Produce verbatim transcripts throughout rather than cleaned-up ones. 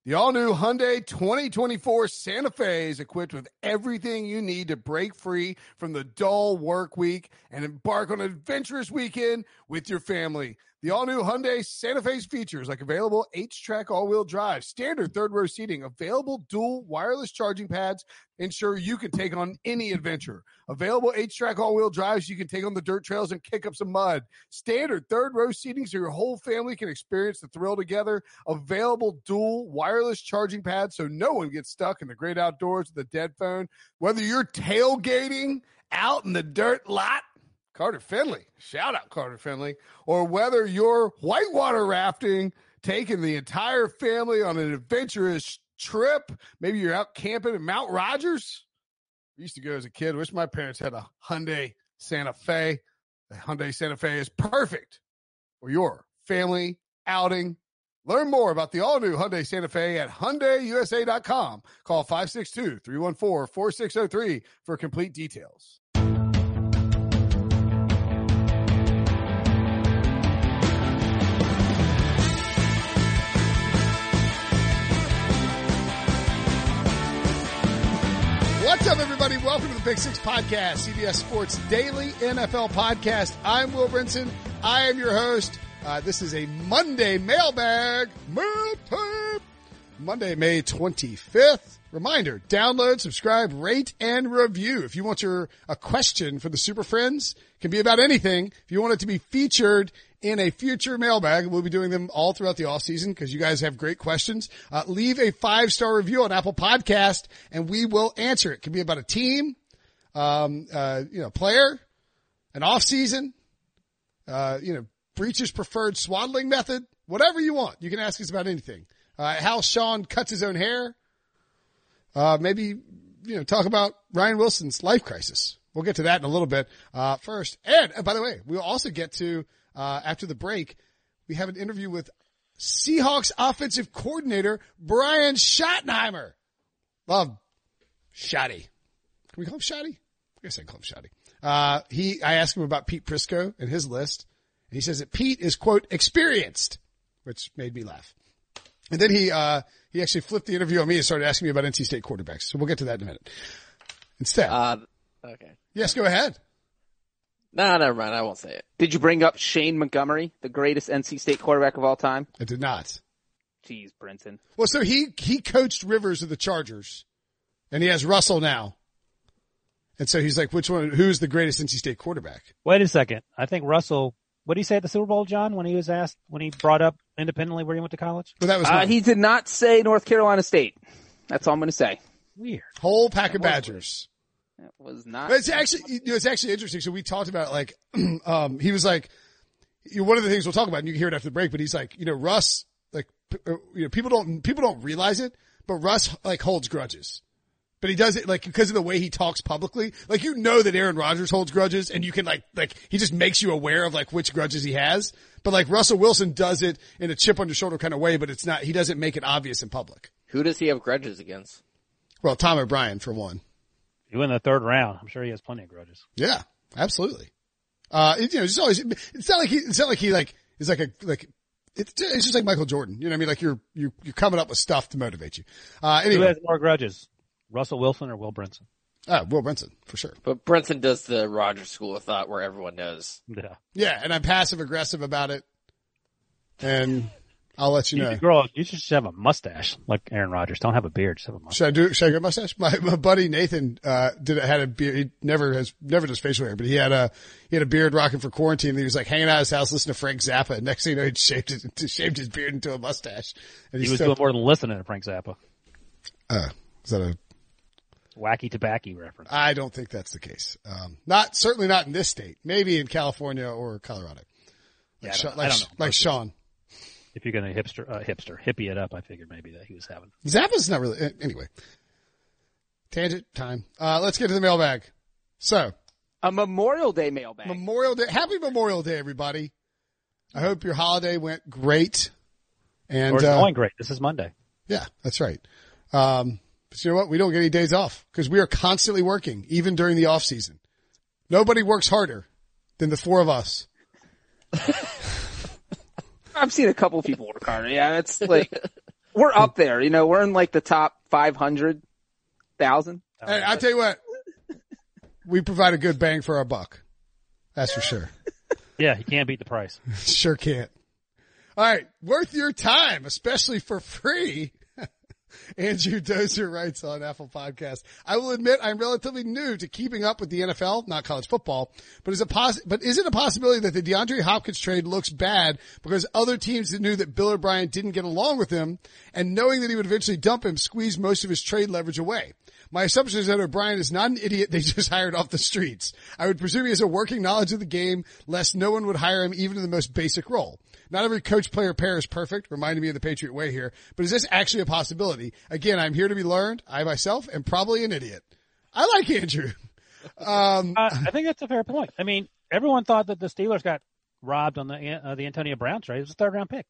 The all-new Hyundai twenty twenty-four Santa Fe is equipped with everything you need to break free from the dull work week and embark on an adventurous weekend with your family. The all-new Hyundai Santa Fe's features like available H-Track all-wheel drive, standard third-row seating, available dual wireless charging pads, ensure you can take on any adventure. Available H-Track all-wheel drives, you can take on the dirt trails and kick up some mud. Standard third-row seating so your whole family can experience the thrill together. Available dual wireless charging pads so no one gets stuck in the great outdoors with a dead phone. Whether you're tailgating out in the dirt lot, Carter Finley, shout out Carter Finley, or whether you're whitewater rafting, taking the entire family on an adventurous trip, maybe you're out camping in Mount Rogers. I used to go as a kid. Wish my parents had a Hyundai Santa Fe. The Hyundai Santa Fe is perfect for your family outing. Learn more about the all-new Hyundai Santa Fe at Hyundai U S A dot com. Call five six two, three one four, four six zero three for complete details. What's up, everybody? Welcome to the Big Six Podcast, C B S Sports Daily N F L Podcast. I'm Will Brinson. I am your host. Uh, this is a Monday mailbag. Mail tape. Monday, May twenty-fifth. Reminder, download, subscribe, rate, and review. If you want your a question for the Super Friends, it can be about anything. If you want it to be featured in a future mailbag, we'll be doing them all throughout the off season because you guys have great questions. Uh, leave a five-star review on Apple Podcast, and we will answer it. It can be about a team, um, uh, you know, player, an off season, uh, you know, Breach's preferred swaddling method, whatever you want. You can ask us about anything. Uh, how Sean cuts his own hair. Uh, maybe, you know, talk about Ryan Wilson's life crisis. We'll get to that in a little bit, uh, first. And, uh, by the way, we'll also get to, uh, after the break, we have an interview with Seahawks offensive coordinator Brian Schottenheimer. Love Shotty. Can we call him Shotty? I guess I can call him Shotty. Uh, he, I asked him about Pete Prisco and his list. And he says that Pete is, quote, experienced, which made me laugh. And then he, uh, he actually flipped the interview on me and started asking me about N C State quarterbacks. So we'll get to that in a minute. Instead. Uh, okay. Yes, go ahead. No, never mind. I won't say it. Did you bring up Shane Montgomery, the greatest N C State quarterback of all time? I did not. Jeez, Brinson. Well, so he, he coached Rivers of the Chargers and he has Russell now. And so he's like, which one, who's the greatest N C State quarterback? Wait a second. I think Russell, what did he say at the Super Bowl, John, when he was asked, when he brought up independently where he went to college? Well, that was uh, he did not say North Carolina State. That's all I'm going to say. Weird. Whole pack of Badgers. That was not. But it's actually, you know, it's actually interesting. So we talked about like, um, he was like, you know, one of the things we'll talk about, and you can hear it after the break, but he's like, you know, Russ, like, you know, people don't, people don't realize it, but Russ like holds grudges. But he does it like because of the way he talks publicly. Like you know that Aaron Rodgers holds grudges and you can like, like he just makes you aware of like which grudges he has. But like Russell Wilson does it in a chip on your shoulder kind of way, but it's not, he doesn't make it obvious in public. Who does he have grudges against? Well, Tom O'Brien for one. He went in the third round. I'm sure he has plenty of grudges. Yeah, absolutely. Uh, it, you know, it's always, it's not like he, it's not like he like, is like a, like, it's, it's just like Michael Jordan. You know what I mean? Like you're, you're, you're coming up with stuff to motivate you. Uh, anyway. Who has more grudges? Russell Wilson or Will Brinson? Ah, Will Brinson, for sure. But Brinson does the Rogers School of Thought where everyone knows. Yeah. Yeah, and I'm passive aggressive about it. And I'll let you You know. should grow, you should just have a mustache like Aaron Rodgers. Don't have a beard, just have a mustache. Should I do, should I get a mustache? My, my buddy Nathan, uh, did, had a beard. He never has, never does facial hair, but he had a, he had a beard rocking for quarantine. And he was like hanging out at his house listening to Frank Zappa. And next thing you know, he shaved it, shaved his beard into a mustache. And He was still, doing more than listening to Frank Zappa. uh, is that a, Wacky tobacco reference. I don't think that's the case. Um, not, certainly not in this state. Maybe in California or Colorado. Like, Yeah, I Sha- don't- like, I don't know. like Sean. If you're going to hipster, uh, hipster, hippie it up, I figured maybe that he was having. Zappa's not really, anyway. Tangent time. Uh, let's get to the mailbag. So. A Memorial Day mailbag. Memorial Day. Happy Memorial Day, everybody. I hope your holiday went great. And, Or it's uh, going great. This is Monday. Yeah, that's right. Um, but you know what? We don't get any days off because we are constantly working, even during the off season. Nobody works harder than the four of us. I've seen a couple of people work harder. Yeah, it's like, we're up there. You know, we're in like the top five hundred thousand. Hey, I'll tell you what. We provide a good bang for our buck. That's for sure. Yeah, he can't beat the price. Sure can't. All right. Worth your time, especially for free. Andrew Dozer writes on Apple Podcast, I will admit I'm relatively new to keeping up with the N F L, not college football, but is, a poss- but is it a possibility that the DeAndre Hopkins trade looks bad because other teams knew that Bill O'Brien didn't get along with him and knowing that he would eventually dump him squeezed most of his trade leverage away? My assumption is that O'Brien is not an idiot they just hired off the streets. I would presume he has a working knowledge of the game, lest no one would hire him even in the most basic role. Not every coach-player pair is perfect, reminding me of the Patriot way here, but is this actually a possibility? Again, I'm here to be learned. I myself am probably an idiot. I like Andrew. Um, uh, I think that's a fair point. I mean, everyone thought that the Steelers got robbed on the uh, the Antonio Brown trade. It was a third-round pick,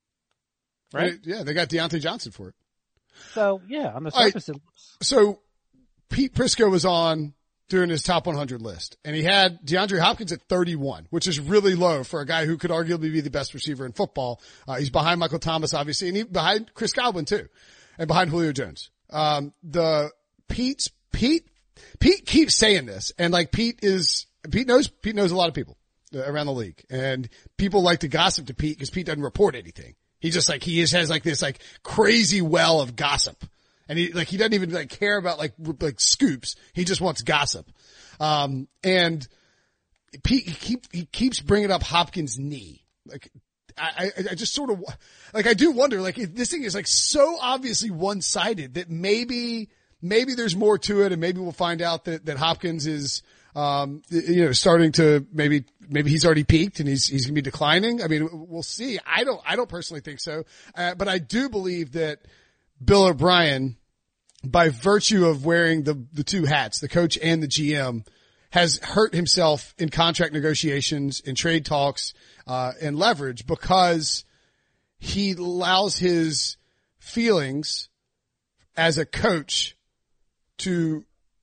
right? Yeah, they got Deontay Johnson for it. So, yeah, on the surface, right. it looks... So, Pete Prisco was on during his top one hundred list, and he had DeAndre Hopkins at thirty-one, which is really low for a guy who could arguably be the best receiver in football. Uh, he's behind Michael Thomas, obviously, and he, behind Chris Godwin, too, and behind Julio Jones. Um, the Pete's, Pete, Pete keeps saying this, and like Pete is, Pete knows, Pete knows a lot of people around the league, and people like to gossip to Pete because Pete doesn't report anything. He just like, he just has like this like crazy well of gossip. And he, like, he doesn't even like care about like, like scoops. He just wants gossip. Um, and Pete, he keep, he keeps bringing up Hopkins' knee. Like, I, I, I just sort of, like, I do wonder, like, if this thing is like so obviously one-sided that maybe, maybe there's more to it and maybe we'll find out that, that Hopkins is, um, you know, starting to maybe, maybe he's already peaked and he's, he's going to be declining. I mean, we'll see. I don't, I don't personally think so. Uh, but I do believe that Bill O'Brien, by virtue of wearing the, the two hats, the coach and the G M, has hurt himself in contract negotiations, in trade talks, uh, and leverage because he allows his feelings as a coach to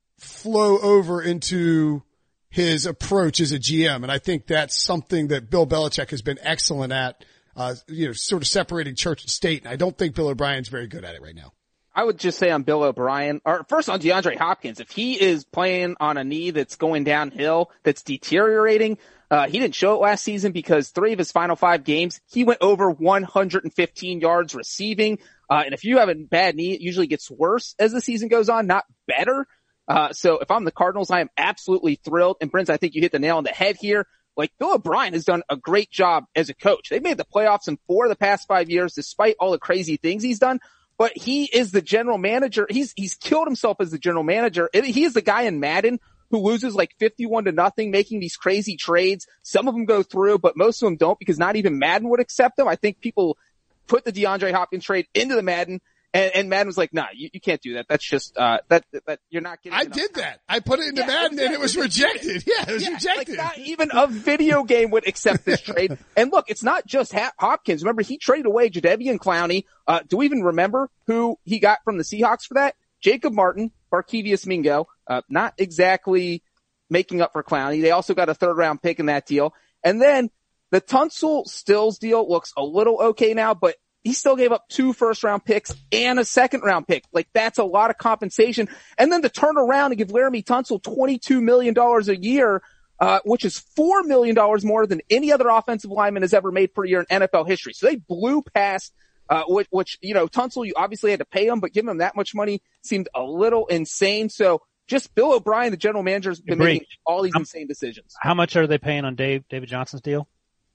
flow over into his approach as a G M. And I think that's something that Bill Belichick has been excellent at, uh, you know, sort of separating church and state. And I don't think Bill O'Brien's very good at it right now. I would just say on Bill O'Brien, or first on DeAndre Hopkins, if he is playing on a knee that's going downhill, that's deteriorating, uh, he didn't show it last season because three of his final five games, he went over one hundred fifteen yards receiving. Uh, and if you have a bad knee, it usually gets worse as the season goes on, not better. Uh, so if I'm the Cardinals, I am absolutely thrilled. And Prince, I think you hit the nail on the head here. Like, Bill O'Brien has done a great job as a coach. They've made the playoffs in four of the past five years, despite all the crazy things he's done. But he is the general manager. He's, he's killed himself as the general manager. He is the guy in Madden who loses like fifty-one to nothing, making these crazy trades. Some of them go through, but most of them don't because not even Madden would accept them. I think people put the DeAndre Hopkins trade into the Madden and, and Madden was like, nah, you, you can't do that. That's just, uh, that, that you're not getting I enough did time. that. I put it into Yeah, Madden exactly. and it was rejected. Yeah, it was Yeah, rejected. like not even a video game would accept this trade. And look, it's not just ha- Hopkins. Remember, he traded away Jadeveon Clowney. Uh, do we even remember who he got from the Seahawks for that? Jacob Martin, Barkevious Mingo, uh, not exactly making up for Clowney. They also got a third round pick in that deal. And then the Tunsil Stills deal looks a little okay now, but he still gave up two first round picks and a second round pick. Like, that's a lot of compensation. And then to turn around and give Laramie Tunsil twenty-two million dollars a year, uh, which is four million dollars more than any other offensive lineman has ever made per year in N F L history. So they blew past, uh, which, which, you know, Tunsil, you obviously had to pay him, but giving him that much money seemed a little insane. So just Bill O'Brien, the general manager, has been Agreed. making all these Um, insane decisions. How much are they paying on Dave David Johnson's deal?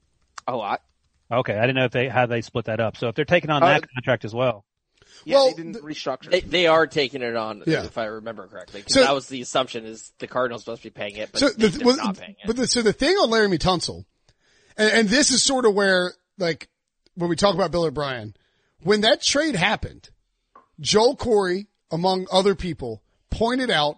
A lot. Okay, I didn't know if they how they split that up. So if they're taking on Uh, that contract as well, Yeah, Well, they didn't the- restructure. They, they are taking it on, Yeah. if I remember correctly. 'Cause So- that was the assumption is the Cardinals supposed to be paying it, but So they, the, they're well, not paying it. but the, so the thing on Laramie Tunsil, and, and this is sort of where, like, when we talk about Bill O'Brien, when that trade happened, Joel Corey, among other people, pointed out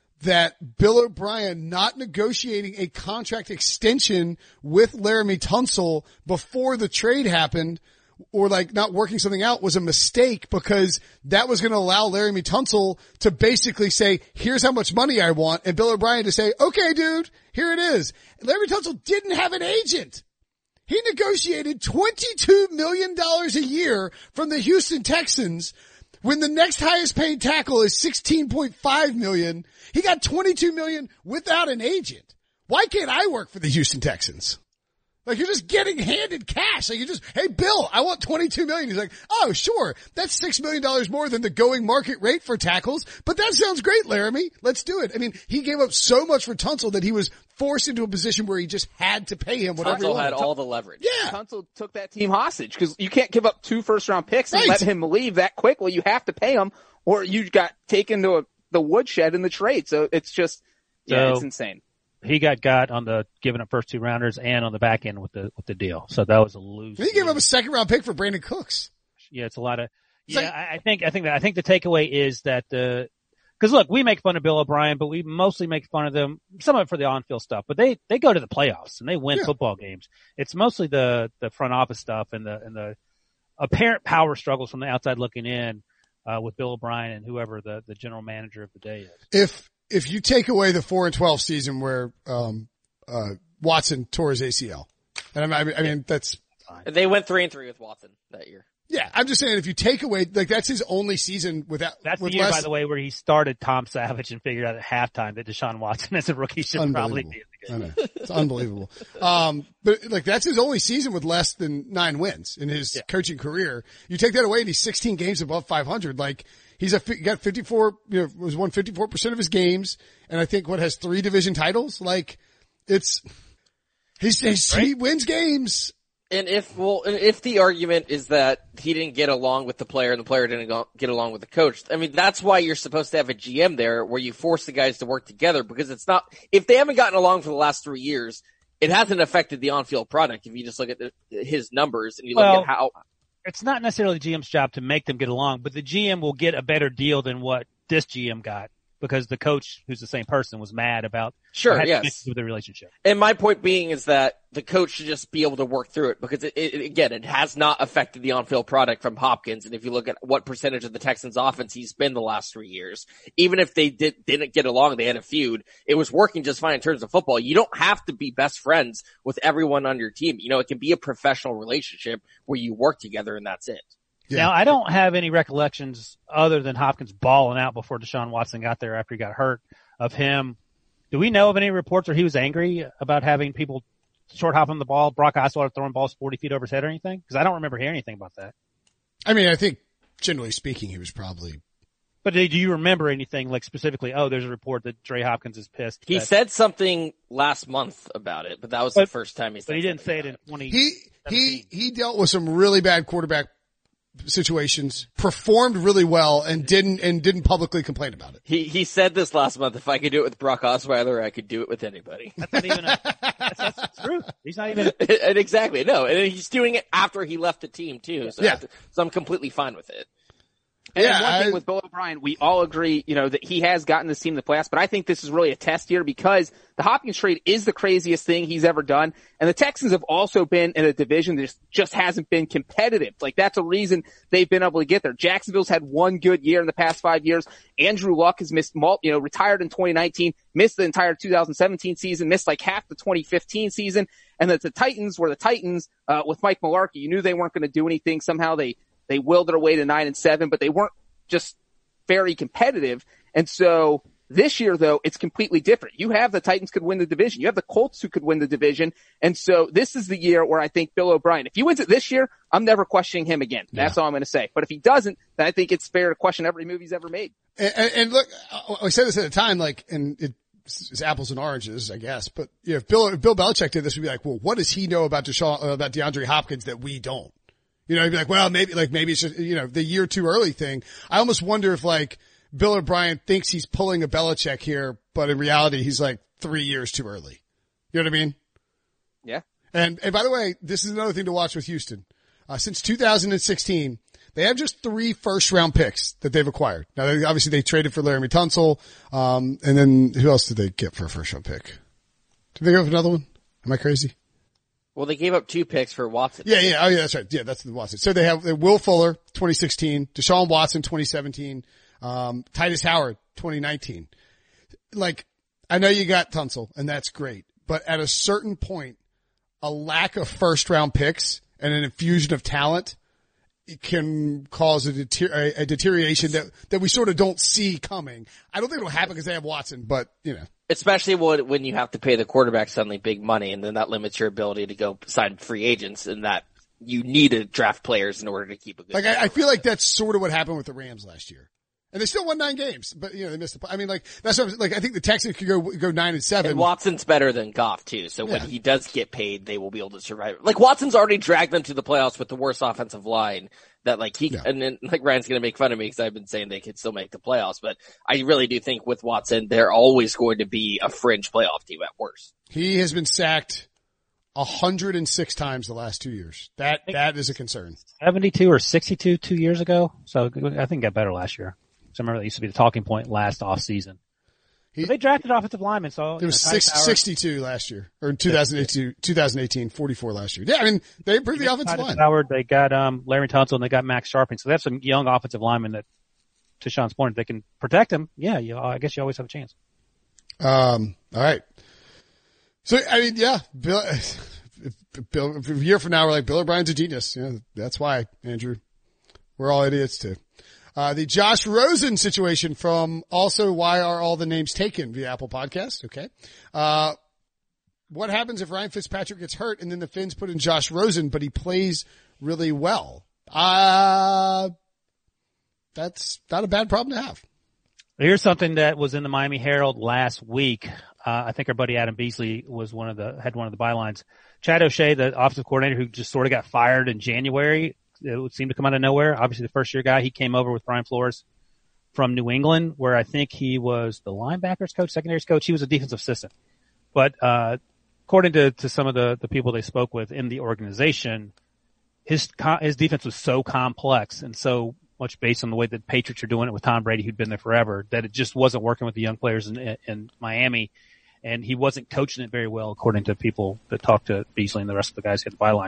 that Bill O'Brien not negotiating a contract extension with Laramie Tunsil before the trade happened, or like not working something out, was a mistake because that was going to allow Laramie Tunsil to basically say, here's how much money I want, and Bill O'Brien to say, okay, dude, here it is. Laramie Tunsil didn't have an agent. He negotiated twenty-two million dollars a year from the Houston Texans when the next highest paid tackle is sixteen point five million dollars. He got twenty-two million dollars without an agent. Why can't I work for the Houston Texans? Like, you're just getting handed cash. Like, you just, hey, Bill, I want twenty-two million dollars. He's like, oh, sure. That's six million dollars more than the going market rate for tackles. But that sounds great, Laramie. Let's do it. I mean, he gave up so much for Tunsil that he was forced into a position where he just had to pay him whatever he Tunsil wanted. had all the leverage. Yeah. Tunsil took that team hostage because you can't give up two first round picks and Right. let him leave that quickly. You have to pay him or you got taken to a, the woodshed in the trade. So it's just, yeah, So- it's insane. He got got on the giving up first two rounders and on the back end with the with the deal. So that was a lose. He gave up a second round pick for Brandon Cooks. Yeah, it's a lot of. It's Yeah, like- I, I think I think that I think the takeaway is that the because look, we make fun of Bill O'Brien, but we mostly make fun of them. Some of it for the on-field stuff, but they they go to the playoffs and they win Yeah. football games. It's mostly the the front office stuff and the and the apparent power struggles from the outside looking in uh, with Bill O'Brien and whoever the the general manager of the day is. If, if you take away the four and twelve season where, um, uh, Watson tore his A C L. And I mean, I mean, that's, And they went three and three with Watson that year. yeah, I'm just saying if you take away, like that's his only season without, That's with the year, less, by the way, where he started Tom Savage and figured out at halftime that Deshaun Watson as a rookie should probably be in the I game. know. It's unbelievable. Um, but like that's his only season with less than nine wins in his Yeah. coaching career. You take that away and he's sixteen games above five hundred. Like he's a, he got fifty-four, you know, was won fifty-four percent of his games. And I think what has three division titles. Like it's, he's, he's he wins games. And if, well, and if the argument is that he didn't get along with the player and the player didn't go, get along with the coach, I mean, that's why you're supposed to have a G M there where you force the guys to work together because it's not, if they haven't gotten along for the last three years, it hasn't affected the on-field product. If you just look at the, his numbers and you look Well, at how, It's not necessarily the G M's job to make them get along, but the G M will get a better deal than what this G M got because the coach, who's the same person, was mad about Sure, had yes. issues with the relationship. and my point being is that the coach should just be able to work through it because it, it, again, it has not affected the on-field product from Hopkins. And if you look at what percentage of the Texans offense he's been the last three years, even if they did, didn't get along, they had a feud, it was working just fine in terms of football. You don't have to be best friends with everyone on your team. You know, it can be a professional relationship where you work together and that's it. Yeah. Now, I don't have any recollections other than Hopkins balling out before Deshaun Watson got there after he got hurt of him. Do we know of any reports where he was angry about having people short hopping the ball, Brock Osweiler throwing balls forty feet over his head or anything? Because I don't remember hearing anything about that. I mean, I think generally speaking, he was probably, But do you remember anything like specifically, oh, there's a report that Trey Hopkins is pissed? He that, said something last month about it, but that was But- the first time he said but he didn't something say it about in twenty. he, he, he dealt with some really bad quarterback situations, performed really well and didn't, and didn't publicly complain about it. He he said this last month. If I could do it with Brock Osweiler, I could do it with anybody. That's not even a, that's, that's the truth. He's not even. and exactly, no, and he's doing it after he left the team too. So, Yeah. so I'm completely fine with it. And Yeah, one thing I- with Bill O'Brien, we all agree, you know, that he has gotten this team to the playoffs, but I think this is really a test year because the Hopkins trade is the craziest thing he's ever done. And the Texans have also been in a division that just, just hasn't been competitive. Like that's a reason they've been able to get there. Jacksonville's had one good year in the past five years. Andrew Luck has missed, mul- you know, retired in twenty nineteen, missed the entire two thousand seventeen season, missed like half the twenty fifteen season. And that the Titans were the Titans, uh, with Mike Mularkey. You knew they weren't going to do anything. Somehow they, they willed their way to nine and seven, but they weren't just very competitive. And so this year, though, it's completely different. You have the Titans could win the division. You have the Colts who could win the division. And so this is the year where I think Bill O'Brien, if he wins it this year, I'm never questioning him again. That's all I'm going to say. But if he doesn't, then I think it's fair to question every move he's ever made. And, and, and look, I I said this at the time, like, and it, it's apples and oranges, I guess. But yeah, if Bill, if Bill Belichick did this, we'd be like, well, what does he know about Deshaun, uh, about DeAndre Hopkins that we don't? You know, he'd be like, well, maybe, like, maybe it's just, you know, the year too early thing. I almost wonder if, like, Bill O'Brien thinks he's pulling a Belichick here, but in reality, he's like three years too early. You know what I mean? Yeah. And, and by the way, this is another thing to watch with Houston. Uh, since two thousand sixteen, they have just three first round picks that they've acquired. Now, they, obviously they traded for Laramie Tunsil. Um, and then who else did they get for a first round pick? Did they go for another one? Am I crazy? Well, they gave up two picks for Watson. Yeah, yeah, oh yeah, that's right. Yeah, that's the Watson. So they have they have Will Fuller, twenty sixteen, Deshaun Watson, twenty seventeen, um, Titus Howard, twenty nineteen. Like, I know you got Tunsil, and that's great, but at a certain point, a lack of first round picks and an infusion of talent can cause a, deter- a deterioration that, that we sort of don't see coming. I don't think it'll happen because they have Watson, but you know. Especially when, when you have to pay the quarterback suddenly big money, and then that limits your ability to go sign free agents, and that you need to draft players in order to keep a good. Like I, I feel like that's sort of what happened with the Rams last year. And they still won nine games, but you know, they missed the, I mean, like, that's what I'm, like, I think the Texans could go, go nine and seven. And Watson's better than Goff too, so yeah. when he does get paid, they will be able to survive. Like, Watson's already dragged them to the playoffs with the worst offensive line that like he, yeah. and then like Ryan's gonna make fun of me because I've been saying they could still make the playoffs, but I really do think with Watson, they're always going to be a fringe playoff team at worst. He has been sacked one hundred six times the last two years. That, that is a concern. seventy-two or sixty-two two years ago. So I think it got better last year. So I remember that used to be the talking point last off season. He, they drafted offensive linemen, so it was six, sixty-two last year, or in twenty eighteen, twenty eighteen, forty-four last year. Yeah, I mean they improved the offensive line. Howard, they got um Larry Tunsil, and they got Max Sharping. So they have some young offensive linemen that, to Sean's point, they can protect them. Yeah, you, I guess you always have a chance. Um. All right. So I mean, yeah, Bill. Bill, if a year from now we're like Bill O'Brien's a genius. Yeah, that's why, Andrew. We're all idiots too. Uh, the Josh Rosen situation from also Why Are All the Names Taken via Apple Podcast. Okay. Uh, what happens if Ryan Fitzpatrick gets hurt and then the Finns put in Josh Rosen, but he plays really well? Uh, that's not a bad problem to have. Here's something that was in the Miami Herald last week. Uh, I think our buddy Adam Beasley was one of the, had one of the bylines. Chad O'Shea, the offensive coordinator who just sort of got fired in January, it would seem to come out of nowhere. Obviously the first year guy, he came over with Brian Flores from New England, where I think he was the linebackers coach, secondaries coach. He was a defensive assistant. But, uh, according to, to some of the, the people they spoke with in the organization, his, his defense was so complex and so much based on the way that the Patriots are doing it with Tom Brady, who'd been there forever, that it just wasn't working with the young players in, in Miami. And he wasn't coaching it very well, according to people that talked to Beasley and the rest of the guys who had the byline.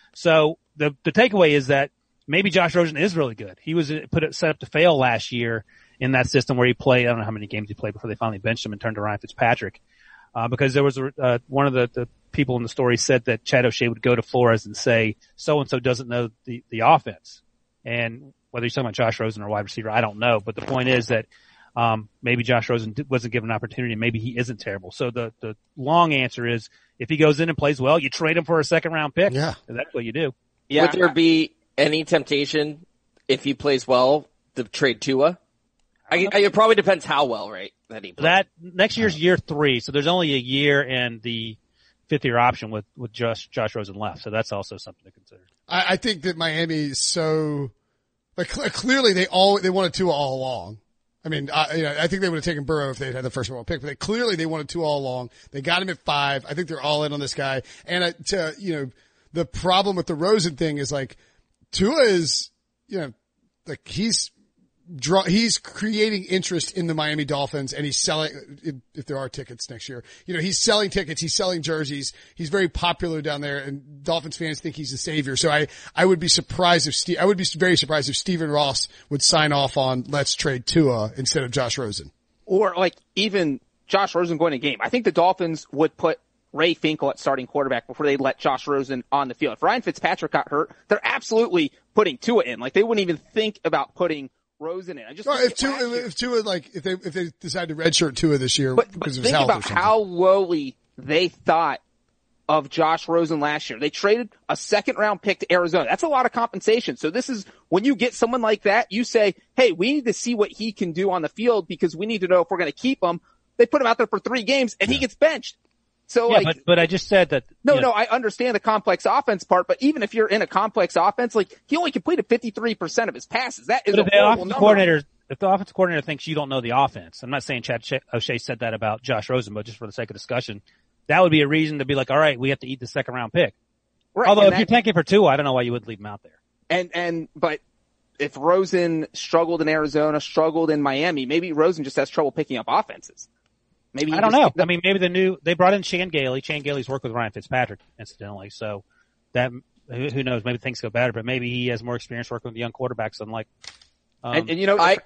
So the, the takeaway is that maybe Josh Rosen is really good. He was put it, set up to fail last year in that system where he played, I don't know how many games he played before they finally benched him and turned to Ryan Fitzpatrick. Uh, because there was a, uh, one of the, the people in the story said that Chad O'Shea would go to Flores and say, so-and-so doesn't know the, the offense. And whether he's talking about Josh Rosen or wide receiver, I don't know. But the point is that Um, maybe Josh Rosen wasn't given an opportunity and maybe he isn't terrible. So the, the long answer is if he goes in and plays well, you trade him for a second round pick. Yeah. That's what you do. Yeah. Would there be any temptation if he plays well to trade Tua? I, I, it probably depends how well, right? That he plays. That next year's year three. So there's only a year and the fifth year option with, with Josh, Josh Rosen left. So that's also something to consider. I, I think that Miami is so, like clearly they all, they wanted Tua all along. I mean, I, you know, I think they would have taken Burrow if they had the first overall pick, but they clearly they wanted two all along. They got him at five. I think they're all in on this guy. And uh, to, you know, the problem with the Rosen thing is like Tua is, you know, like he's draw, he's creating interest in the Miami Dolphins and he's selling, if, if there are tickets next year, you know, he's selling tickets, he's selling jerseys. He's very popular down there and Dolphins fans think he's the savior. So I, I would be surprised if Steve, I would be very surprised if Stephen Ross would sign off on let's trade Tua instead of Josh Rosen. Or like even Josh Rosen going to game. I think the Dolphins would put Ray Finkel at starting quarterback before they let Josh Rosen on the field. If Ryan Fitzpatrick got hurt, they're absolutely putting Tua in. Like they wouldn't even think about putting Rosen in. I just no, if Tua, if Tua, like, if they, if they decide to redshirt Tua this year but, because but of his health or something. think about how lowly they thought of Josh Rosen last year. They traded a second round pick to Arizona. That's a lot of compensation. So this is, when you get someone like that, you say, hey, we need to see what he can do on the field because we need to know if we're going to keep him. They put him out there for three games and yeah. he gets benched. So yeah, like, but, but I just said that. No, you know, no, I understand the complex offense part, but even if you're in a complex offense, like he only completed fifty-three percent of his passes. That is but a if the horrible offensive number. coordinator, if the offensive coordinator thinks you don't know the offense, I'm not saying Chad O'Shea said that about Josh Rosen, but just for the sake of discussion, that would be a reason to be like, all right, we have to eat the second round pick. Right, Although if that, you're tanking for Tua, I don't know why you would leave him out there. And, and, but if Rosen struggled in Arizona, struggled in Miami, maybe Rosen just has trouble picking up offenses. Maybe I don't know. I mean, maybe the new, they brought in Chan Gailey. Chan Gailey's worked with Ryan Fitzpatrick, incidentally. So that, who, who knows, maybe things go better, but maybe he has more experience working with young quarterbacks than like, um, and, and you know, I,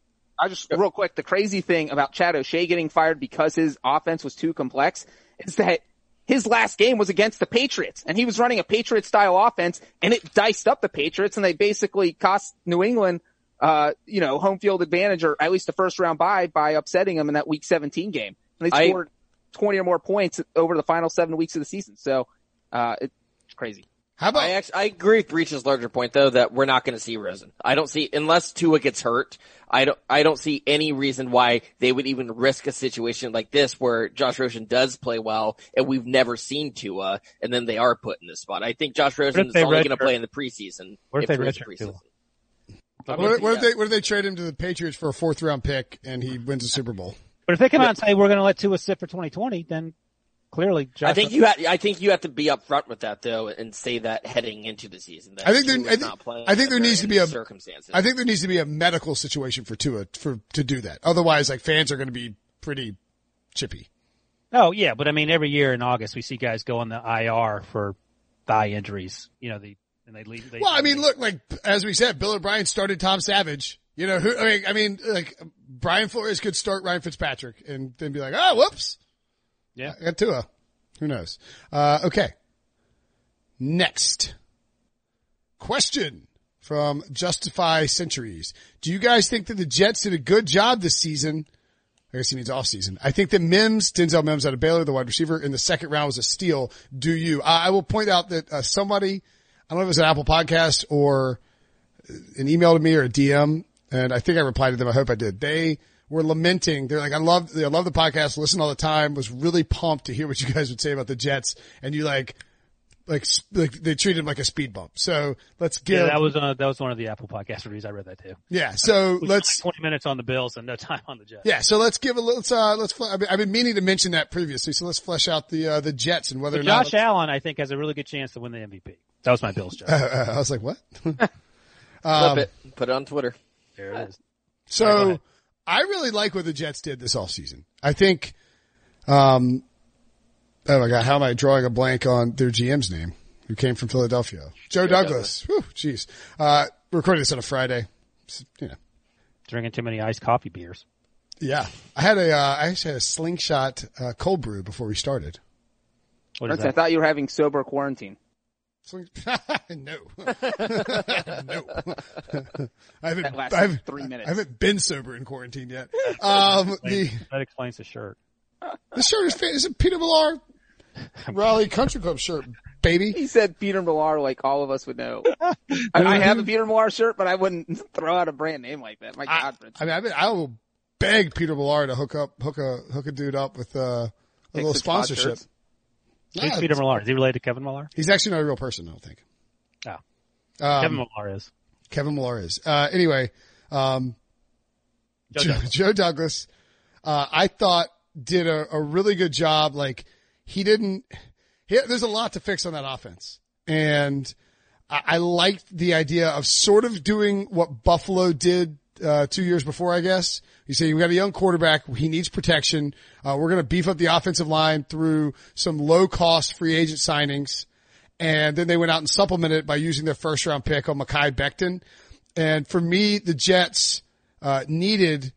I just real quick, the crazy thing about Chad O'Shea getting fired because his offense was too complex is that his last game was against the Patriots, and he was running a Patriot-style offense, and it diced up the Patriots, and they basically cost New England, uh, you know, home field advantage, or at least the first round bye, by upsetting them in that Week seventeen game. And they scored I, twenty or more points over the final seven weeks of the season. So, uh, it's crazy. How about? I actually, I agree with Breach's larger point though, that we're not going to see Rosen. I don't see, unless Tua gets hurt, I don't, I don't see any reason why they would even risk a situation like this where Josh Rosen does play well and we've never seen Tua, and then they are put in this spot. I think Josh Rosen is only going to play in the preseason. What if they redshirt preseason. What, what, what if they, what if they trade him to the Patriots for a fourth round pick and he wins a Super Bowl? But if they come out and say we're going to let Tua sit for twenty twenty, then clearly, Josh I think you ha- I think you have to be upfront with that though, and say that heading into the season. That I think there, I think, not playing I think there needs to be a circumstances. I think there needs to be a medical situation for Tua for to do that. Otherwise, like fans are going to be pretty chippy. Oh yeah, but I mean, every year in August we see guys go on the I R for thigh injuries. You know, the and they leave. They, Well, I mean, they, look, like as we said, Bill O'Brien started Tom Savage. You know, who, I mean, I mean, like Brian Flores could start Ryan Fitzpatrick and then be like, oh, whoops, yeah, I got Tua. Who knows? Uh, okay. Next question from Justify Centuries. Do you guys think that the Jets did a good job this season? I guess he means off season. I think that Mims, Denzel Mims out of Baylor, the wide receiver in the second round was a steal. Do you? I, I will point out that uh, somebody, I don't know if it was an Apple podcast or an email to me or a D M, and I think I replied to them. I hope I did. They were lamenting. They're like, I love, I love the podcast, listen all the time, was really pumped to hear what you guys would say about the Jets. And you like, like, like they treated him like a speed bump. So let's give. Yeah, that was, uh, that was one of the Apple podcast reviews. I read that too. Yeah. So let's. twenty minutes on the Bills and no time on the Jets. Yeah. So let's give a little, let's, uh, let's, I've been, I've been meaning to mention that previously. So let's flesh out the, uh, the Jets and whether but or not. Josh Allen, I think, has a really good chance to win the M V P. That was my Bills joke. Uh, uh, I was like, what? um, Flip it. Put it on Twitter. There it is. So. Right, I really like what the Jets did this offseason. I think, um, oh my God, how am I drawing a blank on their G M's name who came from Philadelphia? Joe, Joe Douglas. Douglas. Whew, jeez. Uh, recording this on a Friday. So, you know. Drinking too many iced coffee beers. Yeah. I had a, uh, I actually had a slingshot, uh, cold brew before we started. What is I that? thought you were having sober quarantine. Sling- no. no. I haven't, That lasted I haven't, three minutes. I haven't been sober in quarantine yet. Um, the, That explains the shirt. the shirt is, is a Peter Millar Raleigh Country Club shirt, baby. He said Peter Millar like all of us would know. I, I have a Peter Millar shirt, but I wouldn't throw out a brand name like that. My God, Prince. I mean, I, mean, I will beg Peter Millar to hook up, hook a, hook a dude up with uh, a Take little six pod sponsorship. shirts. Who's Nah, Peter Millar? Is he related to Kevin Millar? He's actually not a real person, I don't think. Oh. Um, Kevin Millar is. Kevin Millar is. Uh, anyway, um, Joe Joe, Douglas. Joe Douglas, uh, I thought did a, a really good job. Like he didn't, he, there's a lot to fix on that offense. And I, I liked the idea of sort of doing what Buffalo did, uh, two years before, I guess. You say you've got a young quarterback. He needs protection. Uh, we're going to beef up the offensive line through some low cost free agent signings. And then they went out and supplemented it by using their first round pick on Mekhi Becton. And for me, the Jets, uh, needed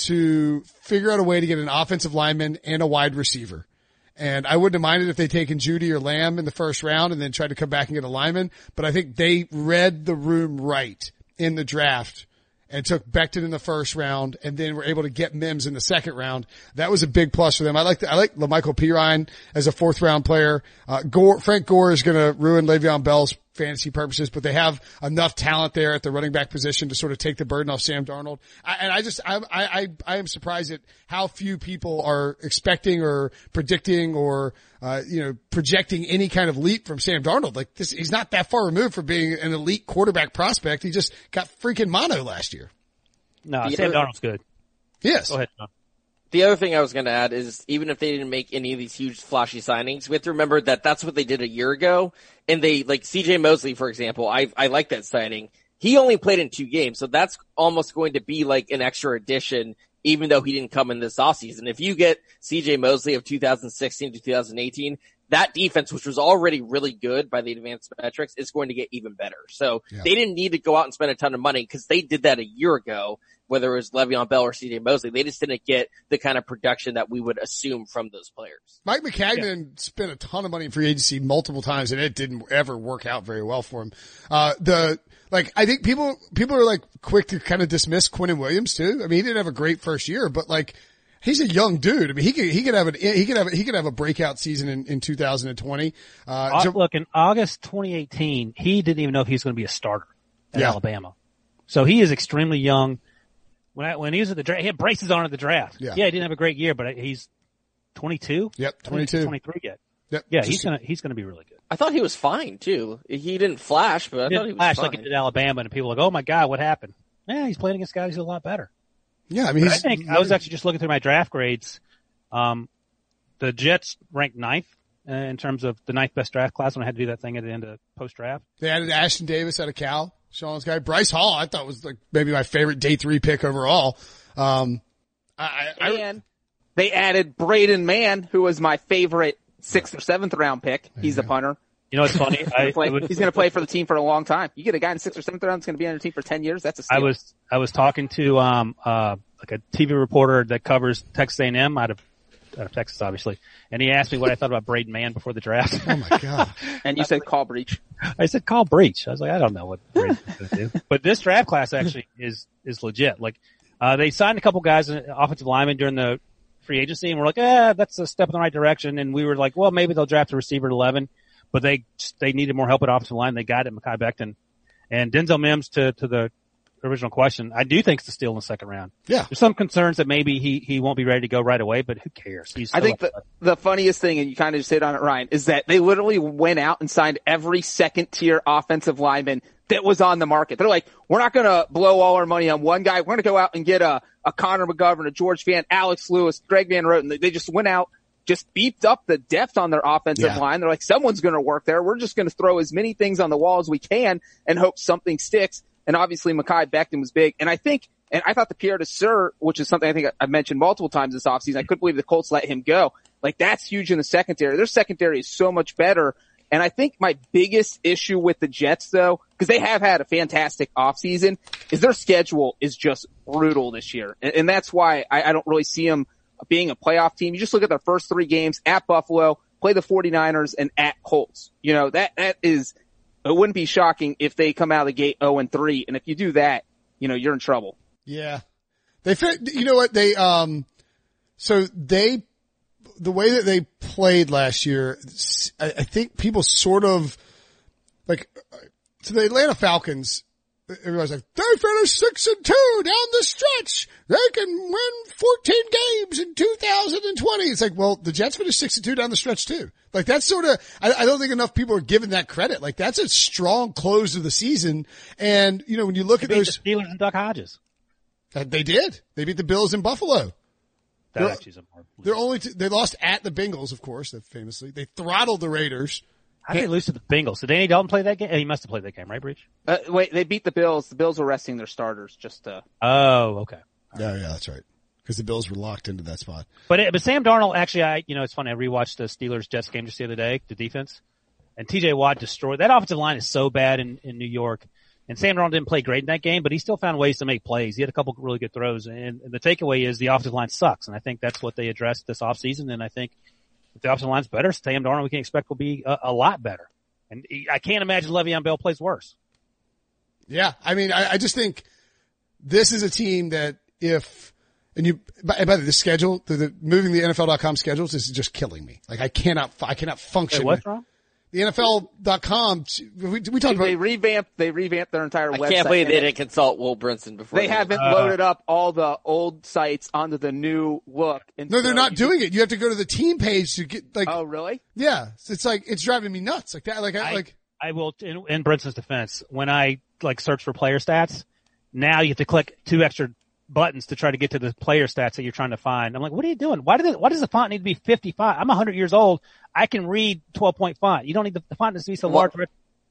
to figure out a way to get an offensive lineman and a wide receiver. And I wouldn't have minded if they'd taken Judy or Lamb in the first round and then tried to come back and get a lineman. But I think they read the room right in the draft and took Becton in the first round and then were able to get Mims in the second round. That was a big plus for them. I like the, I like LaMichael Pirine as a fourth round player. Uh, Gore, Frank Gore is going to ruin Le'Veon Bell's fantasy purposes, but they have enough talent there at the running back position to sort of take the burden off Sam Darnold. I, and I just, I, I, I am surprised at how few people are expecting or predicting or, uh, you know, projecting any kind of leap from Sam Darnold. Like this, he's not that far removed from being an elite quarterback prospect. He just got freaking mono last year. No, The Sam other- Darnold's good. Yes. Go ahead, John. The other thing I was going to add is even if they didn't make any of these huge flashy signings, we have to remember that that's what they did a year ago. And they, like C J Mosley, for example, I, I like that signing. He only played in two games, so that's almost going to be like an extra addition, even though he didn't come in this offseason. If you get C J Mosley of two thousand sixteen to two thousand eighteen, that defense, which was already really good by the advanced metrics, is going to get even better. So yeah. they didn't need to go out and spend a ton of money because they did that a year ago, whether it was Le'Veon Bell or C J Mosley. They just didn't get the kind of production that we would assume from those players. Mike Maccagnan yeah. spent a ton of money in free agency multiple times, and it didn't ever work out very well for him. Uh, the, like, I think people, people are like quick to kind of dismiss Quinnen Williams too. I mean, he didn't have a great first year, but like, he's a young dude. I mean, he could, he could have an, he could have, he could have a breakout season in, in two thousand twenty. Uh, uh, look, in August twenty eighteen, he didn't even know if he was going to be a starter at yeah. Alabama. So he is extremely young. When I, when he was at the draft, he had braces on at the draft. Yeah. yeah, he didn't have a great year, but he's twenty-two. Yep, twenty-two. twenty-three yet. Yep. Yeah, Just, he's gonna, he's gonna be really good. I thought he was fine too. He didn't flash, but I he thought he was flash fine. like he did at Alabama, and people were like, oh my God, what happened? Yeah, he's playing against guys who's a lot better. Yeah, I mean, he's, I think I was actually just looking through my draft grades. Um, the Jets ranked ninth uh, in terms of the ninth best draft class when I had to do that thing at the end of post draft. They added Ashton Davis out of Cal, Sean's guy. Bryce Hall, I thought was like maybe my favorite day three pick overall. Um, I, I, and they added Braden Mann, who was my favorite sixth or seventh round pick. He's a punter. You know what's funny? He's I, going was, to play for the team for a long time. You get a guy in sixth or seventh round that's going to be on your team for ten years. That's a steal. I was I was talking to um uh like a T V reporter that covers Texas A and M out of out of Texas, obviously, and he asked me what I thought about Braden Mann before the draft. Oh my God! And you said call breach. I said call breach. I was like, I don't know what Braden's going to do. But this draft class actually is is legit. Like uh they signed a couple guys, offensive linemen, during the free agency, and we're like, eh, that's a step in the right direction. And we were like, well, maybe they'll draft a receiver at eleven. But they they needed more help at offensive line. They got it, Mekhi Becton. And Denzel Mims, to, to the original question, I do think it's a steal in the second round. Yeah. There's some concerns that maybe he, he won't be ready to go right away, but who cares? He's I think the, the funniest thing, and you kind of just hit on it, Ryan, is that they literally went out and signed every second tier offensive lineman that was on the market. They're like, we're not going to blow all our money on one guy. We're going to go out and get a, a Connor McGovern, a George Fant, Alex Lewis, Greg Van Roten. They just went out, just beefed up the depth on their offensive yeah. line. They're like, someone's going to work there. We're just going to throw as many things on the wall as we can and hope something sticks. And obviously Mekhi Becton was big. And I think, and I thought the Pierre Desir, which is something I think I've mentioned multiple times this offseason, I couldn't believe the Colts let him go. Like, that's huge in the secondary. Their secondary is so much better. And I think my biggest issue with the Jets, though, because they have had a fantastic offseason, is their schedule is just brutal this year. And, and that's why I, I don't really see them being a playoff team. You just look at their first three games: at Buffalo, play the 49ers, and at Colts. You know, that, that is, it wouldn't be shocking if they come out of the gate oh and three. And if you do that, you know, you're in trouble. Yeah. They fit, you know what? They, um, so they, the way that they played last year, I, I think people sort of, like, so the Atlanta Falcons, everybody's like, they finished six and two down the stretch. They can win fourteen games in two thousand twenty. It's like, well, the Jets finished six and two down the stretch too. Like, that's sort of, I, I don't think enough people are giving that credit. Like, that's a strong close to the season. And, you know, when you look they at beat those, the Steelers and Duck Hodges. Uh, they did. They beat the Bills in Buffalo. That They're, actually is a hard they're only, t- they lost at the Bengals, of course, that famously. They throttled the Raiders. How did they lose to the Bengals? Did Danny Dalton play that game? He must have played that game, right, Breach? Uh, wait, they beat the Bills. The Bills were resting their starters just to. Oh, okay. Yeah, yeah, that's right. Because the Bills were locked into that spot. But it, but Sam Darnold, actually, I you know, it's funny. I rewatched the Steelers Jets game just the other day, the defense, and T J Watt destroyed that offensive line. Is so bad in in New York, and Sam Darnold didn't play great in that game, but he still found ways to make plays. He had a couple really good throws, and, and the takeaway is the offensive line sucks, and I think that's what they addressed this offseason. And I think if the offensive line's better, Sam Darnold we can expect will be a, a lot better. And I can't imagine Le'Veon Bell plays worse. Yeah, I mean, I, I just think this is a team that if, and you, by, by the way, the schedule, the, the moving the N F L dot com schedules is just killing me. Like, I cannot, I cannot function. Wait, what's wrong? The N F L dot com, we, we talked They, about. they revamped, they revamped their entire I website. I can't believe they didn't consult Will Brinson before. They haven't uh, loaded up all the old sites onto the new look. And No, they're so not you doing it. You have to go to the team page to get, like. Oh, really? Yeah. It's like, it's driving me nuts. Like that, like, I, I, like. I will, in, in Brinson's defense, when I like search for player stats, now you have to click two extra buttons to try to get to the player stats that you're trying to find. I'm like, what are you doing? Why did it, why does the font need to be fifty-five? I'm one hundred years old. I can read twelve point font. You don't need the, the font to be so Well, large. What?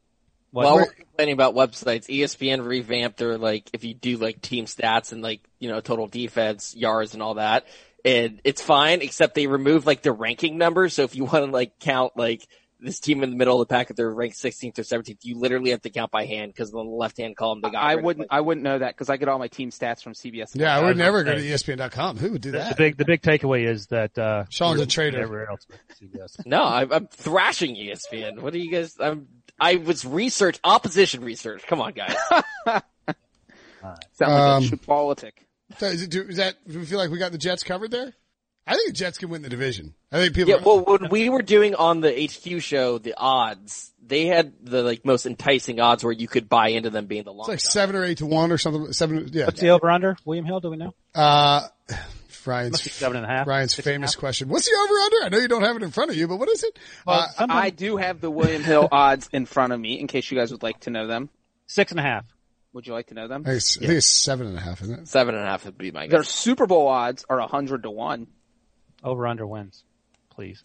While we're complaining about websites, E S P N revamped their, like, if you do like team stats and like, you know, total defense, yards and all that, and it's fine, except they remove like the ranking numbers. So if you want to like count like this team in the middle of the pack, if they're ranked sixteenth or seventeenth, you literally have to count by hand because on the left-hand column they got. I wouldn't. I wouldn't know that because I get all my team stats from C B S. Yeah, I would never go to E S P N dot com. Who would do that? The big, the big takeaway is that uh, Sean's a traitor. Everywhere else but C B S. No, I'm, I'm thrashing E S P N. What are you guys? I'm. I was research opposition research. Come on, guys. Sound like Um, a true politic. So is, it, do, is that, do we feel like we got the Jets covered there? I think the Jets can win the division. I think people. Yeah, well, when we were doing on the H Q show the odds, they had the like most enticing odds where you could buy into them being the long. It's like shot. seven or eight to one or something. Seven, yeah. What's the over under? William Hill, do we know? Uh, Ryan's, Must be seven and a half. Ryan's six and a famous half. question. What's the over under? I know you don't have it in front of you, but what is it? Well, Uh, sometimes- I do have the William Hill odds in front of me in case you guys would like to know them. Six and a half. Would you like to know them? I think, it's, I think it's seven and a half, isn't it? Seven and a half would be my Their guess. Super Bowl odds are a hundred to one. Over under wins, please.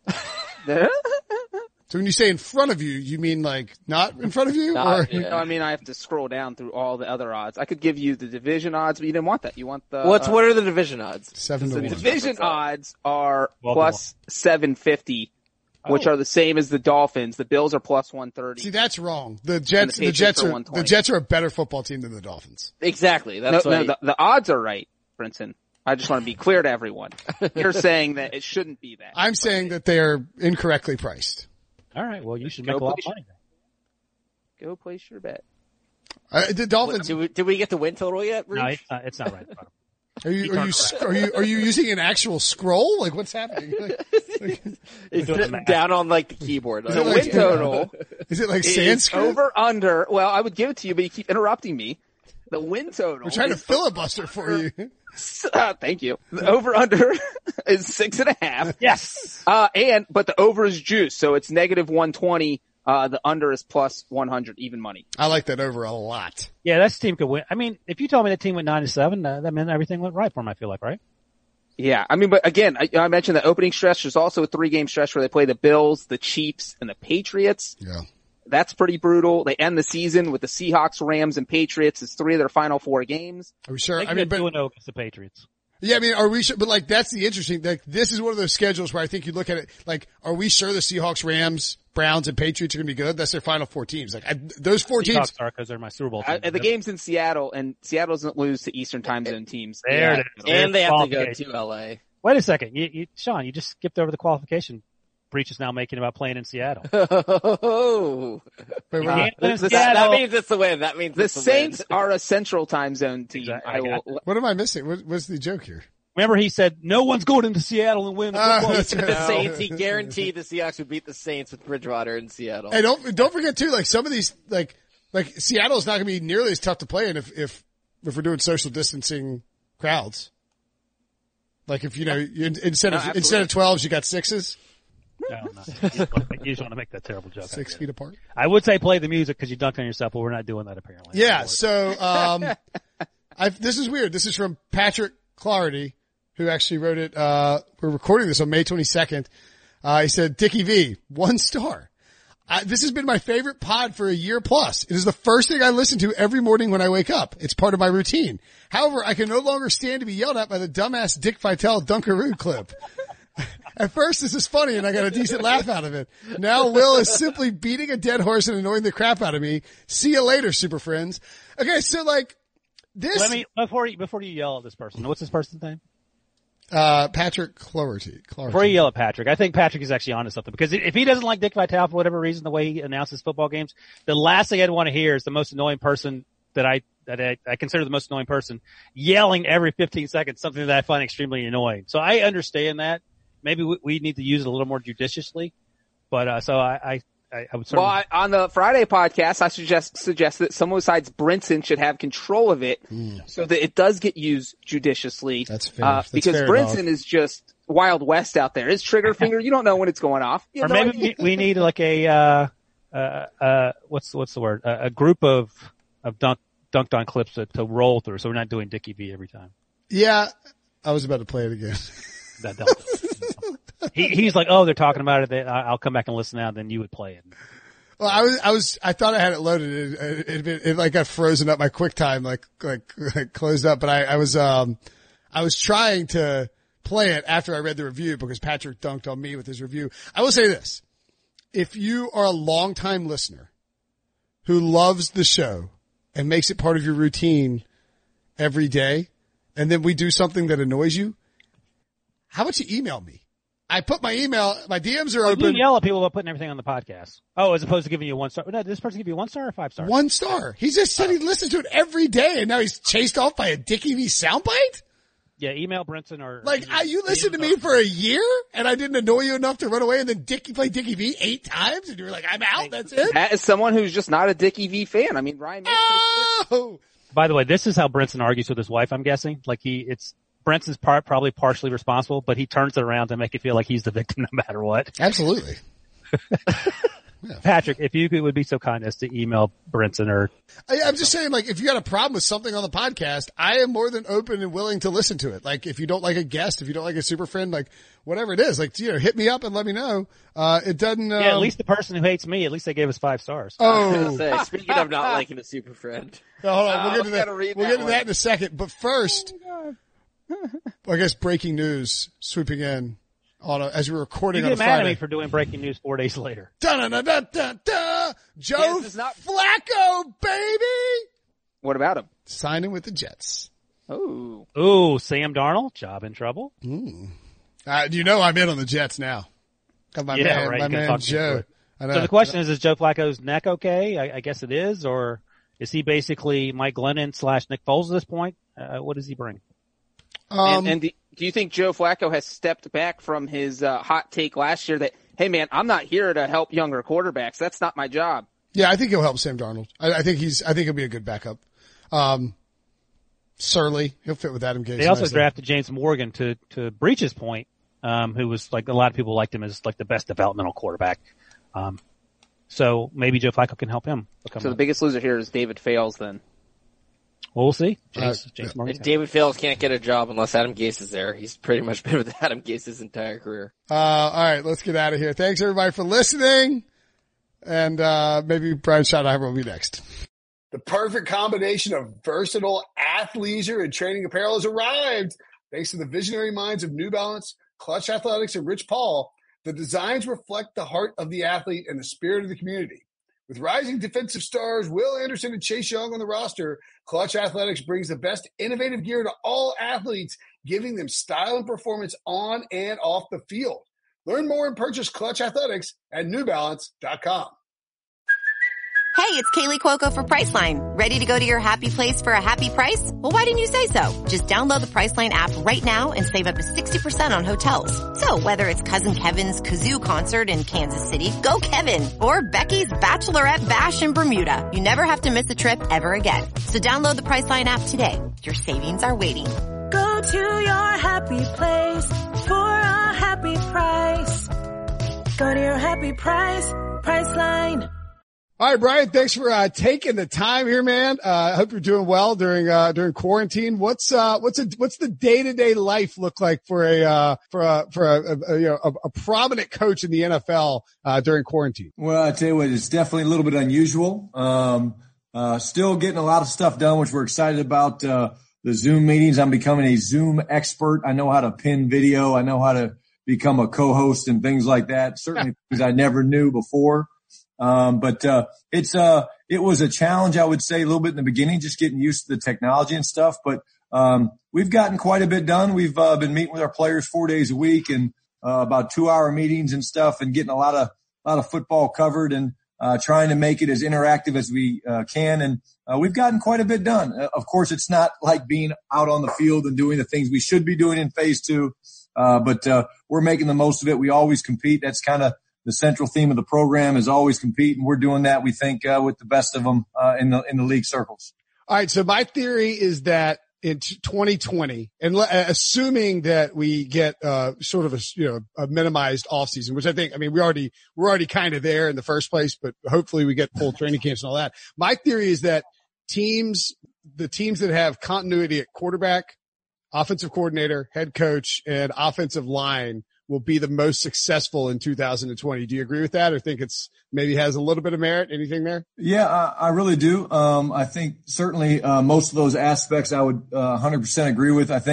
So when you say in front of you, you mean like not in front of you? Not- or yeah. No, I mean, I have to scroll down through all the other odds. I could give you the division odds, but you didn't want that. You want the What's uh, what are the division odds? seven to the one. division What's that? odds are Well, go plus seven fifty, which Oh. are the same as the Dolphins. The Bills are plus one thirty. See, that's wrong. The Jets, the the, Jets Patriots are are, one the twenty. Jets are a better football team than the Dolphins. Exactly. No, That's no, why. the, the odds are right, Brinson. I just want to be clear to everyone. You're saying that it shouldn't be that. I'm saying that they are incorrectly priced. All right. Well, you should Go make a lot of place- money. Go place your bet. Uh, the Dolphins. did, we, did we get the win total yet? No, Reed? it's not, it's not right. Are you are you are you are you using an actual scroll? Like what's happening? Like, like, It's doing the math. down on like the keyboard. Is The it win like- total is it like is Sanskrit? over under. Well, I would give it to you, but you keep interrupting me. The win total. We're trying to is- filibuster for you. Uh, thank you. The over under is six and a half. Yes. Uh, and, but the over is juice, so it's negative one twenty. Uh, the under is plus one hundred, even money. I like that over a lot. Yeah, that team could win. I mean, if you told me that team went nine to seven, uh, that meant everything went right for them. I feel like, right? Yeah, I mean, but again, I, I mentioned the opening stretch. There's also a three game stretch where they play the Bills, the Chiefs, and the Patriots. Yeah. That's pretty brutal. They end the season with the Seahawks, Rams, and Patriots as three of their final four games. Are we sure? They I mean, but two and oh against the Patriots. yeah, I mean, are we sure? But like, that's the interesting. Like, this is one of those schedules where I think you look at it. Like, are we sure the Seahawks, Rams, Browns, and Patriots are going to be good? That's their final four teams. Like, I, those four teams. Seahawks are because they're my Super Bowl team. Uh, the game's in Seattle, and Seattle doesn't lose to Eastern Time Zone teams. There Yeah. it is. and they have to go Qualification. to L A. Wait a second, you, you, Sean, you just skipped over the qualification Breach is now making about playing in Seattle. Oh, Wait, You wait, can't win in the- the- that, that Seattle. means it's the win. That means The it's the Saints win. are a Central Time Zone team. Exactly. I will. what am I missing? What, what's the joke here? Remember, he said no one's going into Seattle and win the Ah, football. that's right. The Saints. He guaranteed the Seahawks would beat the Saints with Bridgewater in Seattle. Hey, don't don't forget too. Like some of these, like like Seattle's not going to be nearly as tough to play in if if if we're doing social distancing crowds. Like if you know you, instead No, of absolutely. instead of twelves, you got sixes, No, no. You just want to make- you just want to make that terrible joke. six I, feet apart. I would say play the music because you dunked on yourself, but we're not doing that apparently. Yeah. So um, I this is weird. This is from Patrick Clarity, who actually wrote it. Uh, we're recording this on May twenty-second. Uh, he said, Dickie V, one star. I, this has been my favorite pod for a year plus. It is the first thing I listen to every morning when I wake up. It's part of my routine. However, I can no longer stand to be yelled at by the dumbass Dick Vitale Dunkaroo clip. At first, this is funny and I got a decent laugh out of it. Now Will is simply beating a dead horse and annoying the crap out of me. See you later, super friends. Okay, so like this, Let me before you before you yell at this person. What's this person's name? uh, Patrick Clarity. Clarity. Before you yell at Patrick, I think Patrick is actually onto something because if he doesn't like Dick Vitale for whatever reason, the way he announces football games, the last thing I'd want to hear is the most annoying person that I that I, I consider the most annoying person yelling every fifteen seconds something that I find extremely annoying. So I understand that. Maybe we, we need to use it a little more judiciously, but uh, so I I, I would sort Well, of. I, on the Friday podcast, I suggest suggest that someone besides Brinson should have control of it, so that it does get used judiciously. That's fair. Uh, That's because fair, Brinson dog. is just Wild West out there. His trigger finger, you don't know when it's going off. You Or have no maybe idea. we we need like a, uh, uh, uh, what's, what's the word? A, a group of, of dunk, dunked on clips to, to roll through. So we're not doing Dickie V every time. Yeah, I was about to play it again. That, that he, he's like, oh, they're talking about it. They, I- I'll come back and listen now. Then you would play it. Well, I was, I was, I thought I had it loaded. It, it, it, it like got frozen up. My QuickTime like, like, like closed up. But I, I was, um, I was trying to play it after I read the review because Patrick dunked on me with his review. I will say this. If you are a longtime listener who loves the show and makes it part of your routine every day, and then we do something that annoys you, how about you email me? I put my email, my D Ms are well, open. You yell at people about putting everything on the podcast. Oh, as opposed to giving you one star. No, did this person give you one star or five stars? One star. He just said he listens to it every day, and now he's chased off by a Dickie V soundbite? Yeah, email Brinson or... Like, I, you listened to me for a year, and I didn't annoy you enough to run away, and then Dickie played Dickie V eight times, and you were like, I'm out, that's it? That is someone who's just not a Dickie V fan. I mean, Ryan... Oh! By the way, this is how Brinson argues with his wife, I'm guessing. Like, he, it's... Brinson's part, probably partially responsible, but he turns it around to make it feel like he's the victim no matter what. Absolutely. Yeah. Patrick, if you could, would be so kind as to email Brinson or... I, I'm just saying, like, if you got a problem with something on the podcast, I am more than open and willing to listen to it. Like, if you don't like a guest, if you don't like a super friend, like, whatever it is, like, you know, hit me up and let me know. Uh, it doesn't... Um... Yeah, at least the person who hates me, at least they gave us five stars. Oh. Say, speaking of not liking a super friend. No, hold on, we'll uh, get to that. We'll that get to one. that in a second. But first... Oh well, I guess breaking news sweeping in on a, as we're recording you on a get mad at Friday. me for doing breaking news four days later. Da da da da da. Joe Yes, not- Flacco, baby. What about him? Signing with the Jets. Oh. Ooh, Sam Darnold, job in trouble. Mm. Uh, you know I'm in on the Jets now. Got my Yeah, man, right, my you can man talk me through Joe. it. I know. So the question is, is Joe Flacco's neck okay? I, I guess it is, or is he basically Mike Glennon slash Nick Foles at this point? Uh, what does he bring? Um, and, and do, do you think Joe Flacco has stepped back from his uh, hot take last year that, hey man, I'm not here to help younger quarterbacks. That's not my job. yeah, I think he'll help Sam Darnold. I, I think he's. I think he'll be a good backup. Um, Surly, he'll fit with Adam Gase. They also nicely. drafted James Morgan to to Breach's point, um, who was like a lot of people liked him as like the best developmental quarterback. Um, so maybe Joe Flacco can help him become. So a, the biggest loser here is David Fales then. well, we'll see. James, Uh, James yeah. Morgan. If David Fales can't get a job unless Adam Gase is there. He's pretty much been with Adam Gase his entire career. Uh, all right, let's get out of here. Thanks everybody for listening. And, uh, maybe Brian Schottenheimer will be next. The perfect combination of versatile athleisure and training apparel has arrived. Thanks to the visionary minds of New Balance, Clutch Athletics, and Rich Paul, the designs reflect the heart of the athlete and the spirit of the community. With rising defensive stars Will Anderson and Chase Young on the roster, Clutch Athletics brings the best innovative gear to all athletes, giving them style and performance on and off the field. Learn more and purchase Clutch Athletics at new balance dot com. Hey, it's Kaylee Cuoco for Priceline. Ready to go to your happy place for a happy price? Well, why didn't you say so? Just download the Priceline app right now and save up to sixty percent on hotels. So whether it's Cousin Kevin's Kazoo Concert in Kansas City, go Kevin, or Becky's Bachelorette Bash in Bermuda, you never have to miss a trip ever again. So download the Priceline app today. Your savings are waiting. Go to your happy place for a happy price. Go to your happy price, Priceline. All right, Brian, thanks for, uh, taking the time here, man. Uh, I hope you're doing well during, uh, during quarantine. What's, uh, what's a, what's the day-to-day life look like for a, uh, for a, for a, a, a, you know, a, a prominent coach in the N F L, uh, during quarantine? Well, I tell you what, it's definitely a little bit unusual. Um, uh, still getting a lot of stuff done, which we're excited about. Uh, the Zoom meetings. I'm becoming a Zoom expert. I know how to pin video. I know how to become a co-host and things like that. Certainly things I never knew before. Um, but, uh, it's, uh, it was a challenge, I would say, a little bit in the beginning, just getting used to the technology and stuff. But, um, we've gotten quite a bit done. We've, uh, been meeting with our players four days a week and, uh, about two hour meetings and stuff and getting a lot of, a lot of football covered and, uh, trying to make it as interactive as we, uh, can. And, uh, we've gotten quite a bit done. Uh, of course, it's not like being out on the field and doing the things we should be doing in phase two. Uh, but, uh, we're making the most of it. We always compete. That's kind of the central theme of the program is always compete, and we're doing that, we think, uh, with the best of them uh, in the in the league circles. All right, so my theory is that in twenty twenty, and uh, assuming that we get uh, sort of a you know a minimized offseason, which I think, I mean, we already we're already kind of there in the first place, but hopefully we get full training camps and all that. My theory is that teams, the teams that have continuity at quarterback, offensive coordinator, head coach, and offensive line will be the most successful in two thousand twenty. Do you agree with that, or think it's maybe has a little bit of merit? Anything there? Yeah, I, I really do. Um, I think certainly uh, most of those aspects I would uh, one hundred percent agree with. I think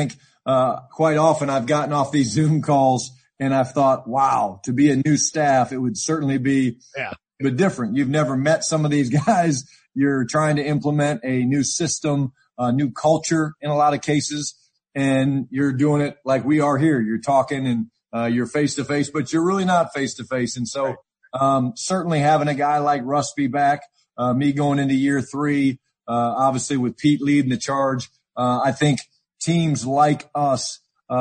uh, quite often I've gotten off these Zoom calls and I've thought, wow, to be a new staff, it would certainly be yeah. a bit different. You've never met some of these guys. You're trying to implement a new system, a new culture in a lot of cases, and you're doing it like we are here. You're talking and uh, you're face to face, but you're really not face to face. And so, um, certainly having a guy like Russ be back, uh, me going into year three, uh, obviously with Pete leading the charge, uh, I think teams like us,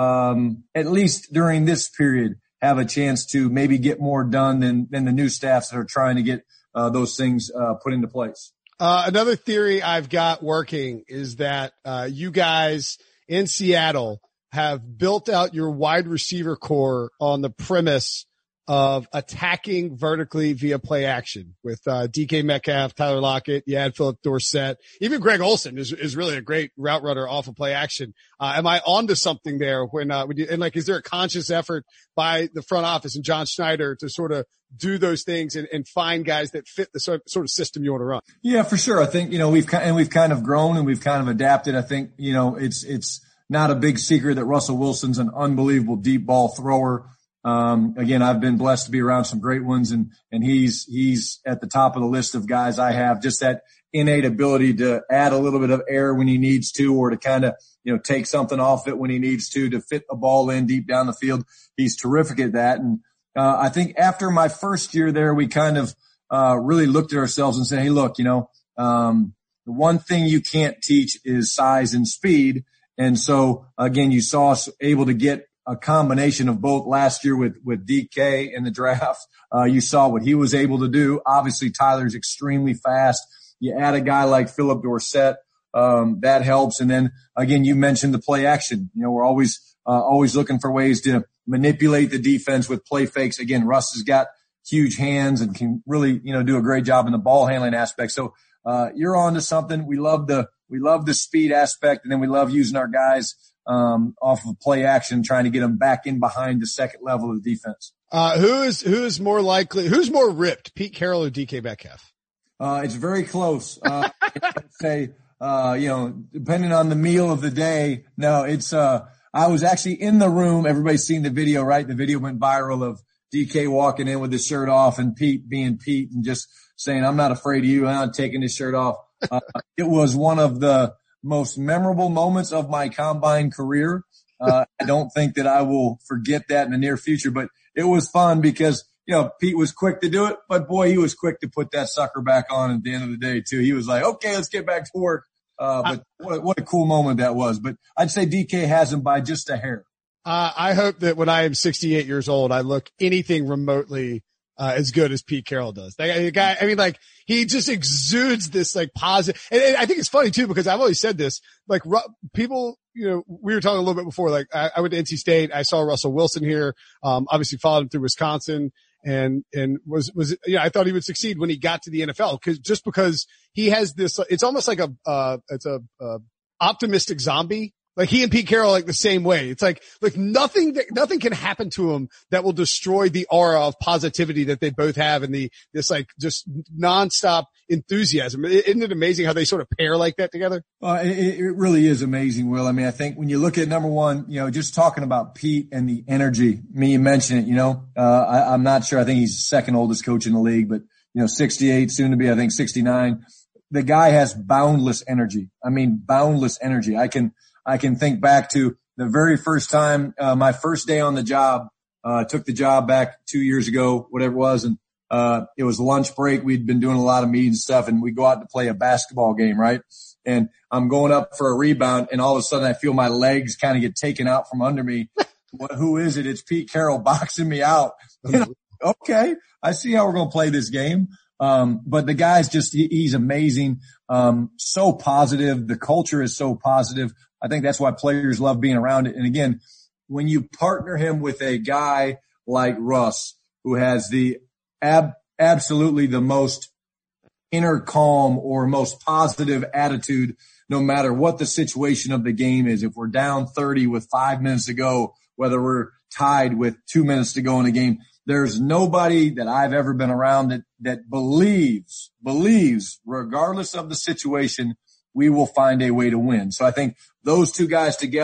um, at least during this period, have a chance to maybe get more done than, than the new staffs that are trying to get, uh, those things, uh, put into place. Uh, another theory I've got working is that, uh, you guys in Seattle have built out your wide receiver core on the premise of attacking vertically via play action with, uh, D K Metcalf, Tyler Lockett, you had Philip Dorsett. Even Greg Olsen is, is really a great route runner off of play action. Uh, am I onto something there when, uh, when you, and like, is there a conscious effort by the front office and John Schneider to sort of do those things and, and find guys that fit the sort, sort of system you want to run? Yeah, for sure. I think, you know, we've, and we've kind of grown and we've kind of adapted. I think, you know, it's, it's not a big secret that Russell Wilson's an unbelievable deep ball thrower. Um, again, I've been blessed to be around some great ones, and, and he's, he's at the top of the list of guys I have, just that innate ability to add a little bit of air when he needs to, or to kind of, you know, take something off it when he needs to, to fit a ball in deep down the field. He's terrific at that. And, uh, I think after my first year there, we kind of, uh, really looked at ourselves and said, hey, look, you know, um, the one thing you can't teach is size and speed. And so again, you saw us able to get a combination of both last year with, with D K in the draft. Uh, you saw what he was able to do. Obviously, Tyler's extremely fast. You add a guy like Philip Dorsett, um, that helps. And then again, you mentioned the play action. You know, we're always, uh, always looking for ways to manipulate the defense with play fakes. Again, Russ has got huge hands and can really, you know, do a great job in the ball handling aspect. So, uh, you're on to something. We love the, we love the speed aspect, and then we love using our guys um, off of play action, trying to get them back in behind the second level of the defense. Uh, who is, who is more likely, who's more ripped, Pete Carroll or D K Metcalf? Uh, it's very close. Uh, I'd say, uh, you know, depending on the meal of the day. No, it's, uh, I was actually in the room. Everybody's seen the video, right? The video went viral of D K walking in with his shirt off and Pete being Pete and just saying, I'm not afraid of you. I'm not taking his shirt off. Uh, it was one of the most memorable moments of my combine career. Uh, I don't think that I will forget that in the near future, but it was fun because, you know, Pete was quick to do it, but boy, he was quick to put that sucker back on at the end of the day too. He was like, okay, let's get back to work. Uh, but what a, what a cool moment that was. But I'd say D K has him by just a hair. Uh, I hope that when I am sixty-eight years old, I look anything remotely Uh, as good as Pete Carroll does. The guy, I mean, like, he just exudes this, like, positive. And, and I think it's funny, too, because I've always said this, like, ru- people, you know, we were talking a little bit before, like, I, I went to N C State. I saw Russell Wilson here, um, obviously followed him through Wisconsin and, and was, was, yeah, I thought he would succeed when he got to the N F L, cause just because he has this, it's almost like a, uh, it's a, uh, optimistic zombie. Like he and Pete Carroll, like the same way. It's like, like nothing, that, nothing can happen to him that will destroy the aura of positivity that they both have and the, this like just nonstop enthusiasm. Isn't it amazing how they sort of pair like that together? Uh, it, it really is amazing, Will. I mean, I think when you look at number one, you know, just talking about Pete and the energy, I mean, you mentioned it, you know, uh, I, I'm not sure. I think he's the second oldest coach in the league, but you know, sixty-eight, soon to be, I think sixty-nine. The guy has boundless energy. I mean, boundless energy. I can, I can think back to the very first time, uh, my first day on the job, uh, took the job back two years ago, whatever it was. And, uh, it was lunch break. We'd been doing a lot of meetings and stuff, and we go out to play a basketball game, right? And I'm going up for a rebound, and all of a sudden I feel my legs kind of get taken out from under me. What, who is it? It's Pete Carroll boxing me out. You know, okay. I see how we're going to play this game. Um, but the guy's just, he, he's amazing. Um, so positive. The culture is so positive. I think that's why players love being around it. And again, when you partner him with a guy like Russ, who has the ab, absolutely the most inner calm or most positive attitude, no matter what the situation of the game is, if we're down thirty with five minutes to go, whether we're tied with two minutes to go in a game, there's nobody that I've ever been around that, that believes, believes, regardless of the situation, we will find a way to win. So I think those two guys together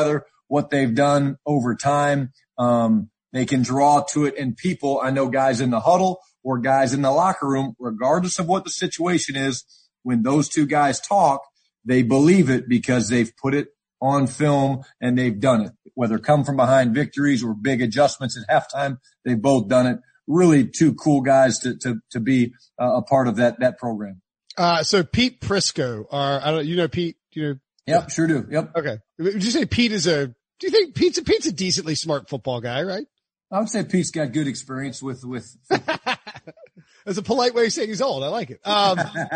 what they've done over time. Um, they can draw to it, and people, I know guys in the huddle or guys in the locker room, regardless of what the situation is, when those two guys talk, they believe it because they've put it on film and they've done it. Whether come from behind victories or big adjustments at halftime, they've both done it. Really two cool guys to, to, to be uh, a part of that, that program. Uh, so Pete Prisco, are, I don't, you know, Pete, you know? Yep, sure do. Yep. Okay. Would you say Pete is a, do you think Pete's a, Pete's a decently smart football guy, right? I would say Pete's got good experience with, with. That's a polite way of saying he's old. I like it. Um,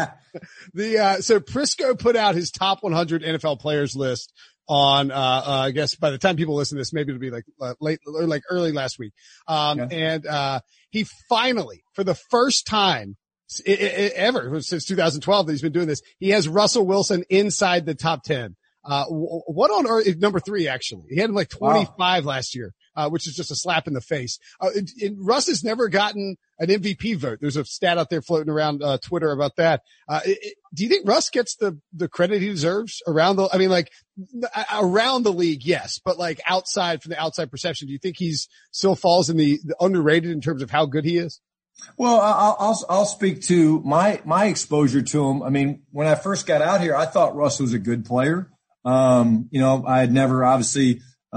the, uh, so Prisco put out his top one hundred N F L players list on, uh, uh, I guess by the time people listen to this, maybe it'll be like uh, late or like early last week. Um, yeah. and, uh, he finally, for the first time it, it, ever since two thousand twelve that he's been doing this, he has Russell Wilson inside the top ten. Uh, what on earth, number three, actually, he had him like twenty-five wow. last year, uh, which is just a slap in the face. Uh, it, it, Russ has never gotten an M V P vote. There's a stat out there floating around, uh, Twitter about that. Uh, it, it, do you think Russ gets the, the credit he deserves around the, I mean, like around the league? Yes, but like outside from the outside perception, do you think he's still falls in the, the underrated in terms of how good he is? Well, I'll, I'll, I'll speak to my, my exposure to him. I mean, when I first got out here, I thought Russ was a good player. Um, you know, I had never obviously,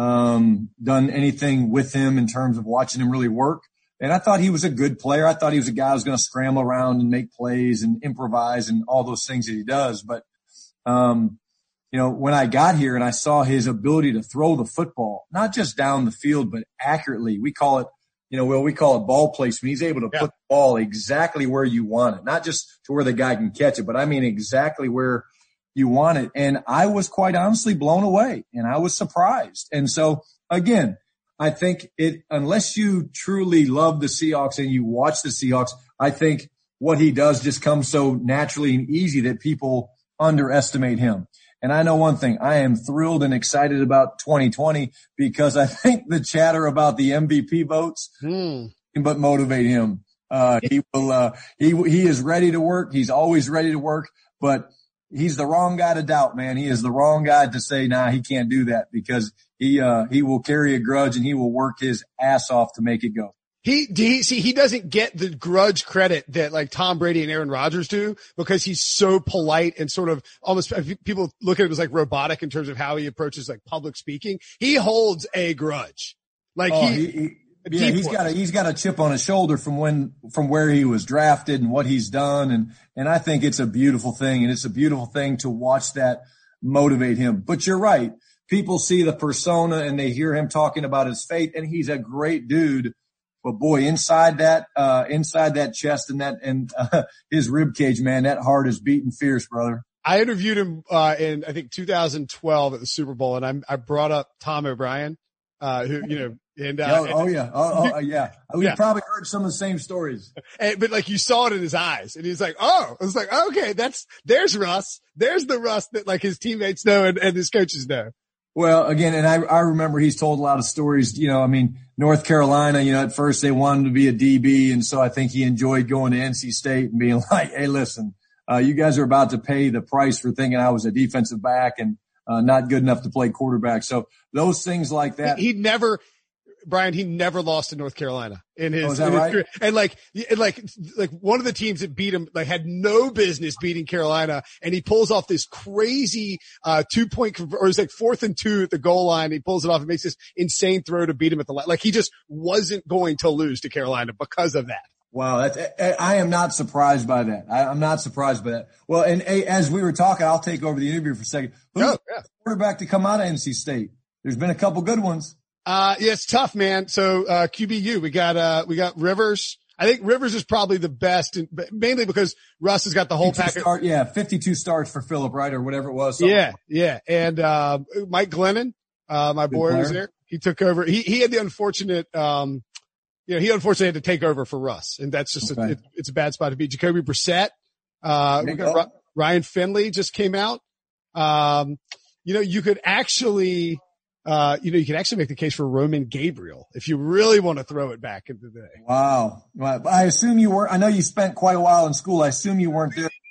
um, done anything with him in terms of watching him really work. And I thought he was a good player. I thought he was a guy who was going to scramble around and make plays and improvise and all those things that he does. But, um, you know, when I got here and I saw his ability to throw the football, not just down the field, but accurately, we call it, you know, well, we call it ball placement. He's able to yeah. put the ball exactly where you want it, not just to where the guy can catch it, but I mean exactly where you want it. And I was quite honestly blown away and I was surprised. And so again, I think it, unless you truly love the Seahawks and you watch the Seahawks, I think what he does just comes so naturally and easy that people underestimate him. And I know one thing, I am thrilled and excited about twenty twenty because I think the chatter about the M V P votes hmm. can but motivate him. Uh, he will, uh, he, he is ready to work. He's always ready to work, but he's the wrong guy to doubt, man. He is the wrong guy to say, nah, he can't do that because he, uh, he will carry a grudge and he will work his ass off to make it go. He, he, see, he doesn't get the grudge credit that like Tom Brady and Aaron Rodgers do because he's so polite and sort of almost, people look at him as like robotic in terms of how he approaches like public speaking. He holds a grudge. Like oh, he, he, he yeah, he's got a, he's got a chip on his shoulder from when, from where he was drafted and what he's done. And, and I think it's a beautiful thing and it's a beautiful thing to watch that motivate him. But you're right. People see the persona and they hear him talking about his faith and he's a great dude. But boy, inside that, uh, inside that chest and that, and uh, his rib cage, man, that heart is beating fierce, brother. I interviewed him, uh, in, I think two thousand twelve at the Super Bowl and I, I brought up Tom O'Brien, uh, who, you know, and, uh, oh, oh yeah. Oh, oh yeah. We yeah. probably heard some of the same stories. And, but like you saw it in his eyes and he's like, oh, I was like, okay, that's, there's Russ. There's the Russ that like his teammates know and, and his coaches know. Well, again, and I, I remember he's told a lot of stories, you know, I mean, North Carolina, you know, at first they wanted him to be a D B. And so I think he enjoyed going to N C State and being like, hey, listen, uh, you guys are about to pay the price for thinking I was a defensive back and, uh, not good enough to play quarterback. So those things like that. He, he never, Brian, he never lost to North Carolina in his, oh, is that in his right? career. And like, and like, like one of the teams that beat him, like had no business beating Carolina. And he pulls off this crazy, uh, two point, or it's like fourth and two at the goal line. He pulls it off and makes this insane throw to beat him at the line. Like he just wasn't going to lose to Carolina because of that. Wow. That's, I am not surprised by that. I, I'm not surprised by that. Well, and as we were talking, I'll take over the interview for a second. Who's oh, yeah. the quarterback to come out of N C State? There's been a couple good ones. Uh, yeah, it's tough, man. So, uh, Q B U, we got, uh, we got Rivers. I think Rivers is probably the best, in, mainly because Russ has got the whole package. Start, yeah, fifty-two starts for Phillip, right? Or whatever it was. Something. Yeah, yeah. And, uh, Mike Glennon, uh, my boy was there. He took over. He, he had the unfortunate, um, you know, he unfortunately had to take over for Russ. And that's just, okay. a, it, it's a bad spot to be. Jacoby Brissett, uh, we got R- Ryan Finley just came out. Um, you know, you could actually, Uh, you know, you can actually make the case for Roman Gabriel if you really want to throw it back into the day. Wow. I assume you were, I know you spent quite a while in school. I assume you weren't there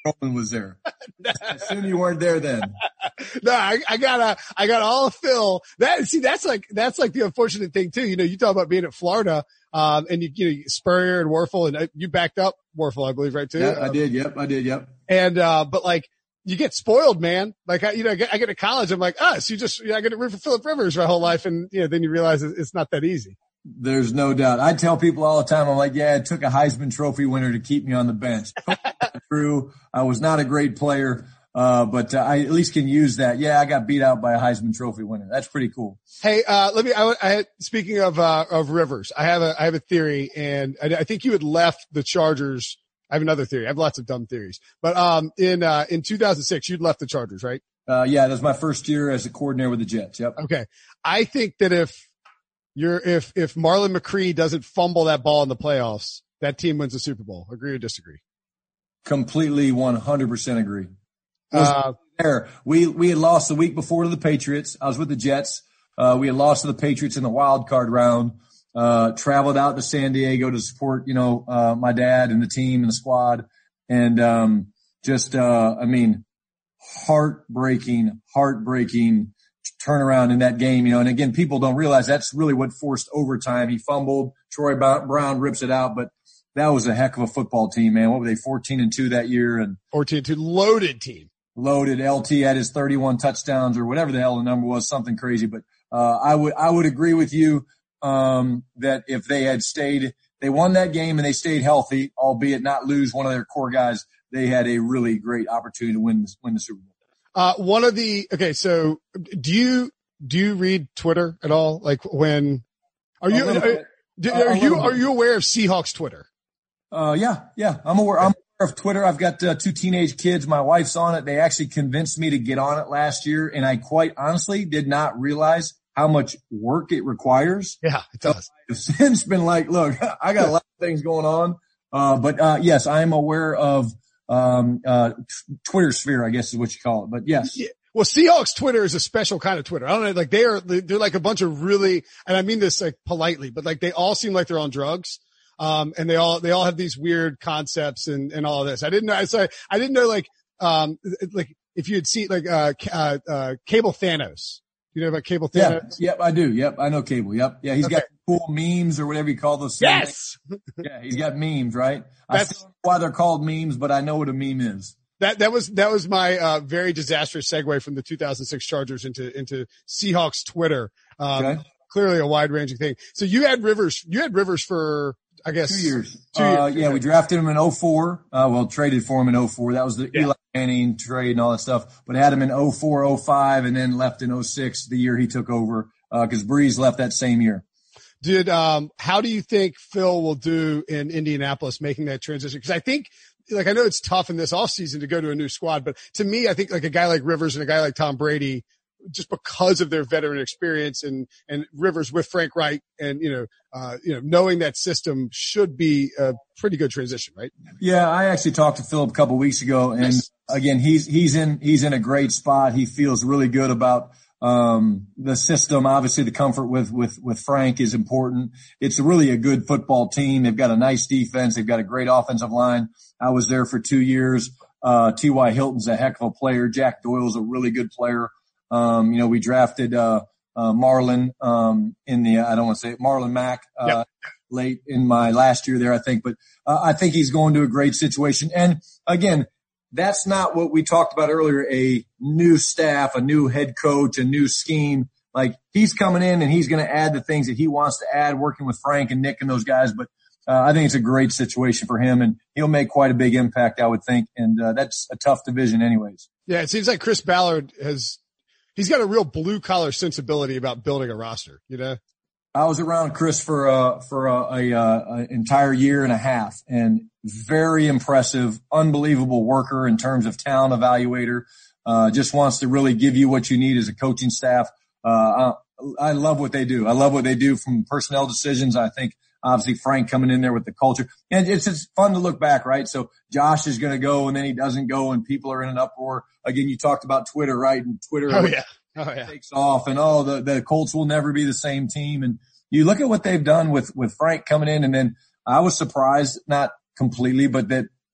Roman was there. I assume you weren't there then. No, I, I got a, I got all of Phil. That, see, that's like, that's like the unfortunate thing too. You know, you talk about being at Florida, um, and you, you know, Spurrier and Warfel, and you backed up Warfel, I believe, right too? Yeah, um, I did. Yep. I did. Yep. And, uh, but like, you get spoiled, man. Like, I, you know, I get, I get to college, I'm like, ah, so you just, you know, I get to root for Phillip Rivers my whole life. And, you know, then you realize it's not that easy. There's no doubt. I tell people all the time, I'm like, yeah, it took a Heisman Trophy winner to keep me on the bench. True. I was not a great player, uh, but uh, I at least can use that. Yeah, I got beat out by a Heisman Trophy winner. That's pretty cool. Hey, uh, let me, I, I speaking of, uh, of Rivers, I have a, I have a theory, and I, I think you had left the Chargers. I have another theory. I have lots of dumb theories, but, um, in, uh, in two thousand six, you'd left the Chargers, right? Uh, yeah, that was my first year as a coordinator with the Jets. Yep. Okay. I think that if you're, if, if Marlon McCree doesn't fumble that ball in the playoffs, that team wins the Super Bowl. Agree or disagree? Completely one hundred percent agree. Uh, there. We, we had lost the week before to the Patriots. I was with the Jets. Uh, we had lost to the Patriots in the wild card round, uh, traveled out to San Diego to support, you know, uh, my dad and the team and the squad. And, um, just, uh, I mean, heartbreaking, heartbreaking turnaround in that game, you know, and again, people don't realize that's really what forced overtime. He fumbled. Troy Brown rips it out, but that was a heck of a football team, man. What were they, fourteen and two that year? And fourteen and two, loaded team. Loaded. L T had his thirty-one touchdowns or whatever the hell the number was, something crazy. But, uh, I would, I would agree with you, um, that if they had stayed, they won that game and they stayed healthy, albeit not lose one of their core guys, they had a really great opportunity to win, win the Super Bowl. Uh, one of the, okay, so do you, do you read Twitter at all? Like when, are you, are, do, are you, are you aware of Seahawks Twitter? Uh, yeah, yeah, I'm aware, I'm aware of Twitter. I've got uh, two teenage kids. My wife's on it. They actually convinced me to get on it last year. And I quite honestly did not realize how much work it requires. Yeah, it does. I've since been like, look, I got a lot of things going on. Uh, but, uh, yes, I am aware of, um, uh, Twitter sphere, I guess is what you call it. But yes. Yeah. Well, Seahawks Twitter is a special kind of Twitter. I don't know, like they are, they're like a bunch of really, and I mean this like politely, but like they all seem like they're on drugs. Um, and they all, they all have these weird concepts and, and all of this. I didn't know, I so I didn't know like, um, like if you had seen like, uh, uh, uh, Cable Thanos. You know about Cable Thanos? Yeah, yep, I do. Yep, I know Cable. Yep. Yeah, he's okay. got cool memes or whatever you call those. Yes. Yeah, he's got memes, right? That's I still don't know why they're called memes, but I know what a meme is. That, that was, that was my, uh, very disastrous segue from the two thousand six Chargers into, into Seahawks Twitter. Um, okay. Clearly a wide ranging thing. So you had Rivers, you had Rivers for, I guess. Two years. Two years. Uh, yeah, we drafted him in oh four. Uh, well, traded for him in oh four. That was the yeah. Eli Manning trade and all that stuff. But had him in oh four, oh five, and then left in oh six, the year he took over, uh, cause Breeze left that same year. Did, um, how do you think Phil will do in Indianapolis making that transition? Cause I think, like, I know it's tough in this offseason to go to a new squad, but to me, I think like a guy like Rivers and a guy like Tom Brady, just because of their veteran experience and, and Rivers with Frank Reich and, you know, uh, you know, knowing that system should be a pretty good transition, right? Yeah. I actually talked to Philip a couple of weeks ago and yes. again, he's, he's in, he's in a great spot. He feels really good about, um, the system. Obviously the comfort with, with, with Frank is important. It's really a good football team. They've got a nice defense. They've got a great offensive line. I was there for two years. Uh, T Y Hilton's a heck of a player. Jack Doyle's a really good player. Um, you know, we drafted, uh, uh, Marlon, um, in the, I don't want to say it, Marlon Mack, uh, yep. late in my last year there, I think, but, uh, I think he's going to a great situation. And again, that's not what we talked about earlier, a new staff, a new head coach, a new scheme. Like he's coming in and he's going to add the things that he wants to add, working with Frank and Nick and those guys. But, uh, I think it's a great situation for him and he'll make quite a big impact, I would think. And, uh, that's a tough division anyways. Yeah. It seems like Chris Ballard has, he's got a real blue collar sensibility about building a roster, you know? I was around Chris for, uh, for a, a, a entire year and a half and very impressive, unbelievable worker in terms of talent evaluator. Uh, just wants to really give you what you need as a coaching staff. Uh, I, I love what they do. I love what they do from personnel decisions. I think obviously Frank coming in there with the culture and it's just fun to look back, right? So Josh is going to go and then he doesn't go and people are in an uproar. Again, you talked about Twitter, right? And Twitter oh, yeah. Oh, yeah. takes off and oh, the, the Colts will never be the same team. And you look at what they've done with, with Frank coming in and then I was surprised, not completely, but that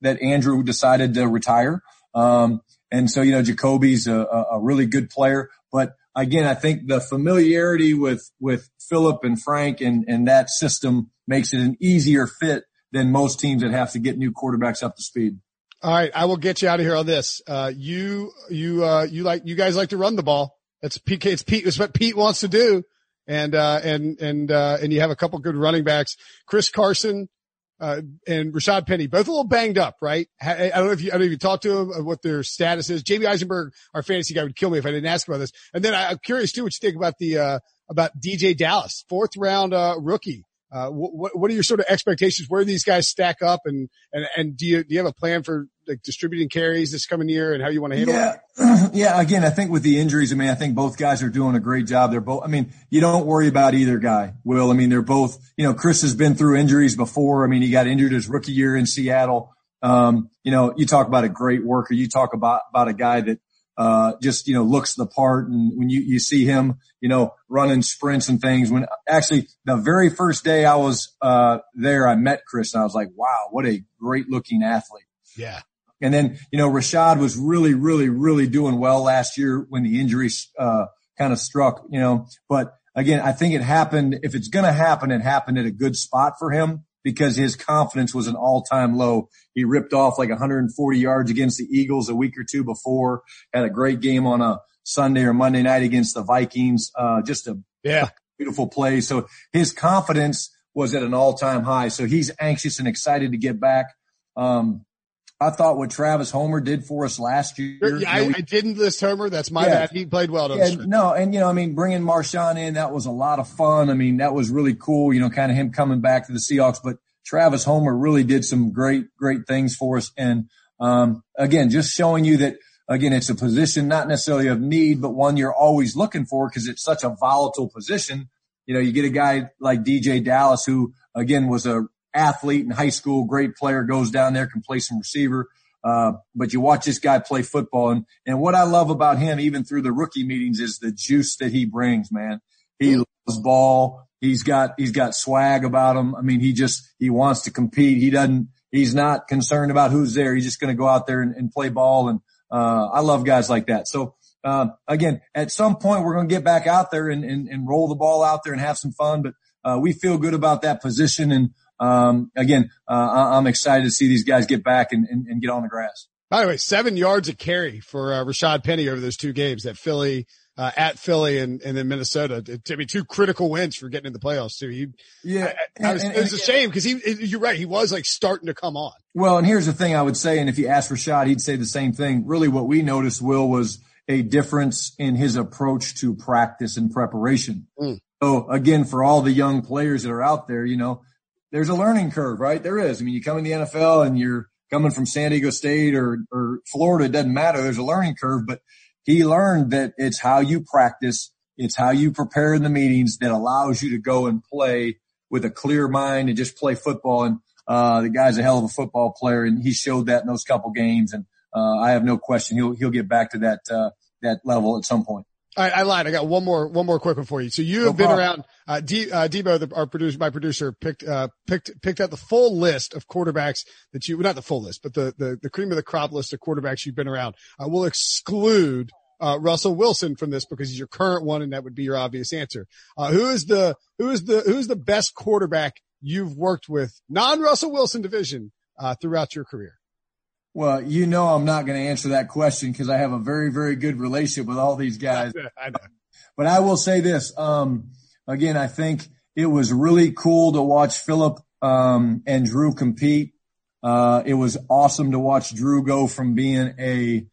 that Andrew decided to retire. Um, and so, you know, Jacoby's a, a really good player. But again, I think the familiarity with, with Philip and Frank and, and that system makes it an easier fit than most teams that have to get new quarterbacks up to speed. All right. I will get you out of here on this. Uh, you, you, uh, you like, you guys like to run the ball. That's P K. It's Pete. It's what Pete wants to do. And, uh, and, and, uh, and you have a couple good running backs, Chris Carson, uh, and Rashad Penny, both a little banged up, right? I don't know if you, I don't know if you talked to them, what their status is. Jamie Eisenberg, our fantasy guy, would kill me if I didn't ask about this. And then I, I'm curious too what you think about the, uh, about D J Dallas, fourth round, uh, rookie. Uh, what, what are your sort of expectations? Where do these guys stack up? And, and, and do you, do you have a plan for like distributing carries this coming year and how you want to handle yeah. it? Yeah. Again, I think with the injuries, I mean, I think both guys are doing a great job. They're both, I mean, you don't worry about either guy, Will. I mean, they're both, you know, Chris has been through injuries before. I mean, he got injured his rookie year in Seattle. Um, you know, you talk about a great worker. You talk about, about a guy that, uh, just, you know, looks the part. And when you, you see him, you know, running sprints and things, when actually the very first day I was, uh, there, I met Chris and I was like, wow, what a great looking athlete. Yeah. And then, you know, Rashad was really, really, really doing well last year when the injuries, uh, kind of struck, you know, but again, I think it happened. If it's going to happen, it happened at a good spot for him because his confidence was an all time low. He ripped off like one hundred forty yards against the Eagles a week or two before, had a great game on a Sunday or Monday night against the Vikings. Uh, just a yeah. beautiful play. So his confidence was at an all time high. So he's anxious and excited to get back. Um, I thought what Travis Homer did for us last year. Yeah, I, I didn't list Homer. That's my yeah. bad. He played well. Yeah, no, and, you know, I mean, bringing Marshawn in, that was a lot of fun. I mean, that was really cool, you know, kind of him coming back to the Seahawks. But Travis Homer really did some great, great things for us. And, um, again, just showing you that, again, it's a position not necessarily of need, but one you're always looking for because it's such a volatile position. You know, you get a guy like D J Dallas who, again, was a athlete in high school, great player, goes down there, can play some receiver. Uh, but you watch this guy play football. And, and what I love about him, even through the rookie meetings, is the juice that he brings, man. He loves ball. He's got, he's got swag about him. I mean, he just, he wants to compete. He doesn't, he's not concerned about who's there. He's just going to go out there and, and play ball. And, uh, I love guys like that. So, um, again, at some point we're going to get back out there and, and, and roll the ball out there and have some fun. But, uh, we feel good about that position. And, Um, again, uh, I'm excited to see these guys get back and, and, and get on the grass. By the way, seven yards a carry for uh, Rashad Penny over those two games at Philly, uh, at Philly and, and then Minnesota. It, I mean, two critical wins for getting in the playoffs too. He, yeah, I, I was, and, and, it was a shame because he, you're right. He was like starting to come on. Well, and here's the thing I would say, and if you ask Rashad, he'd say the same thing. Really what we noticed, Will, was a difference in his approach to practice and preparation. Mm. So again, for all the young players that are out there, you know, there's a learning curve, right? There is. I mean, you come in the N F L and you're coming from San Diego State or, or Florida. It doesn't matter. There's a learning curve, but he learned that it's how you practice. It's how you prepare in the meetings that allows you to go and play with a clear mind and just play football. And, uh, the guy's a hell of a football player and he showed that in those couple games. And, uh, I have no question he'll, he'll get back to that, uh, that level at some point. All right, I lied. I got one more, one more quick one for you. So you have no been problem. around, uh, D, uh, Debo, the, our producer, my producer picked, uh, picked, picked out the full list of quarterbacks that you, well, not the full list, but the, the, the cream of the crop list of quarterbacks you've been around. I will exclude, uh, Russell Wilson from this because he's your current one and that would be your obvious answer. Uh, who is the, who is the, who's the best quarterback you've worked with, non-Russell Wilson division, uh, throughout your career? Well, you know I'm not going to answer that question because I have a very, very good relationship with all these guys. I know. But I will say this. Um, again, I think it was really cool to watch Philip um, and Drew compete. Uh, it was awesome to watch Drew go from being a,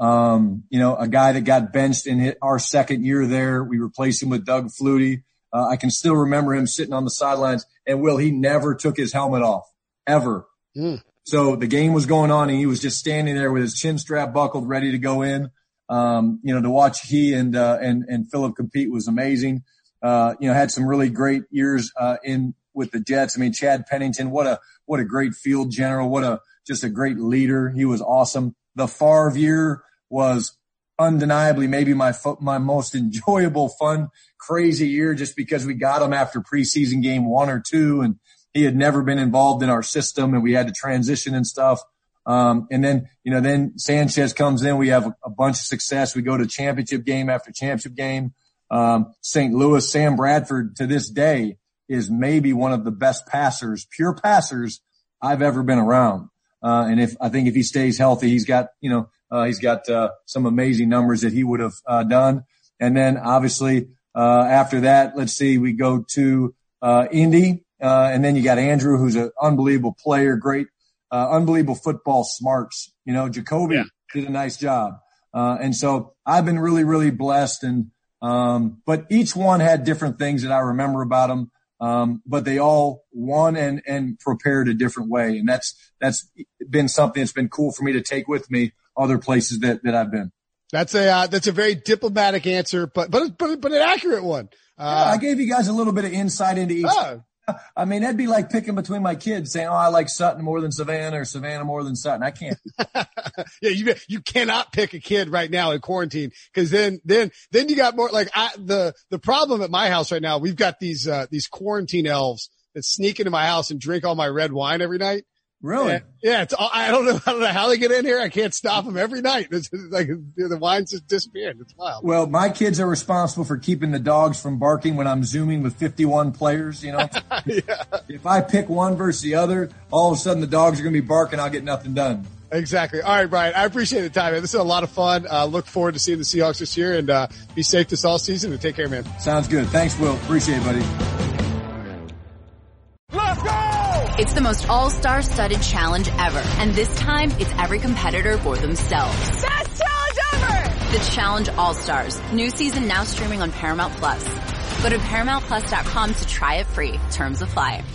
um, you know, a guy that got benched in hit our second year there. We replaced him with Doug Flutie. Uh, I can still remember him sitting on the sidelines. And, Will, he never took his helmet off, ever. Mm. So the game was going on and he was just standing there with his chin strap buckled, ready to go in. Um, you know, to watch he and, uh, and, and Philip compete was amazing. Uh, you know, had some really great years, uh, in with the Jets. I mean, Chad Pennington, what a, what a great field general. What a, just a great leader. He was awesome. The Favre year was undeniably maybe my, my most enjoyable, fun, crazy year just because we got him after preseason game one or two and he had never been involved in our system and we had to transition and stuff. Um, and then, you know, then Sanchez comes in. We have a, a bunch of success. We go to championship game after championship game. Um, Saint Louis, Sam Bradford to this day is maybe one of the best passers, pure passers I've ever been around. Uh, and if, I think if he stays healthy, he's got, you know, uh, he's got, uh, some amazing numbers that he would have, uh, done. And then obviously, uh, after that, let's see, we go to, uh, Indy, uh, and then you got Andrew, who's an unbelievable player, great, uh, unbelievable football smarts. You know, Jacoby yeah. did a nice job. Uh, and so I've been really, really blessed. And, um, but each one had different things that I remember about them. Um, but they all won and, and prepared a different way. And that's, that's been something that's been cool for me to take with me other places that, that I've been. That's a, uh, that's a very diplomatic answer, but, but, but, but an accurate one. Uh, yeah, I gave you guys a little bit of insight into each. Uh, I mean, that'd be like picking between my kids saying, oh, I like Sutton more than Savannah or Savannah more than Sutton. I can't. yeah, you you cannot pick a kid right now in quarantine because then then then you got more like I, the the problem at my house right now. We've got these uh, these quarantine elves that sneak into my house and drink all my red wine every night. Really? And, yeah, it's all, I don't know I don't know how they get in here. I can't stop them every night. It's like the wine's just disappeared. It's wild. Well, my kids are responsible for keeping the dogs from barking when I'm zooming with fifty-one players. You know, yeah. If I pick one versus the other, all of a sudden the dogs are going to be barking. I'll get nothing done. Exactly. All right, Brian. I appreciate the time, man. This is a lot of fun. Uh, look forward to seeing the Seahawks this year, and uh, be safe this all season. And take care, man. Sounds good. Thanks, Will. Appreciate it, buddy. Let's go! It's the most all-star studded challenge ever. And this time, it's every competitor for themselves. Best challenge ever! The Challenge All-Stars. New season now streaming on Paramount Plus. Go to Paramount Plus dot com to try it free. Terms apply.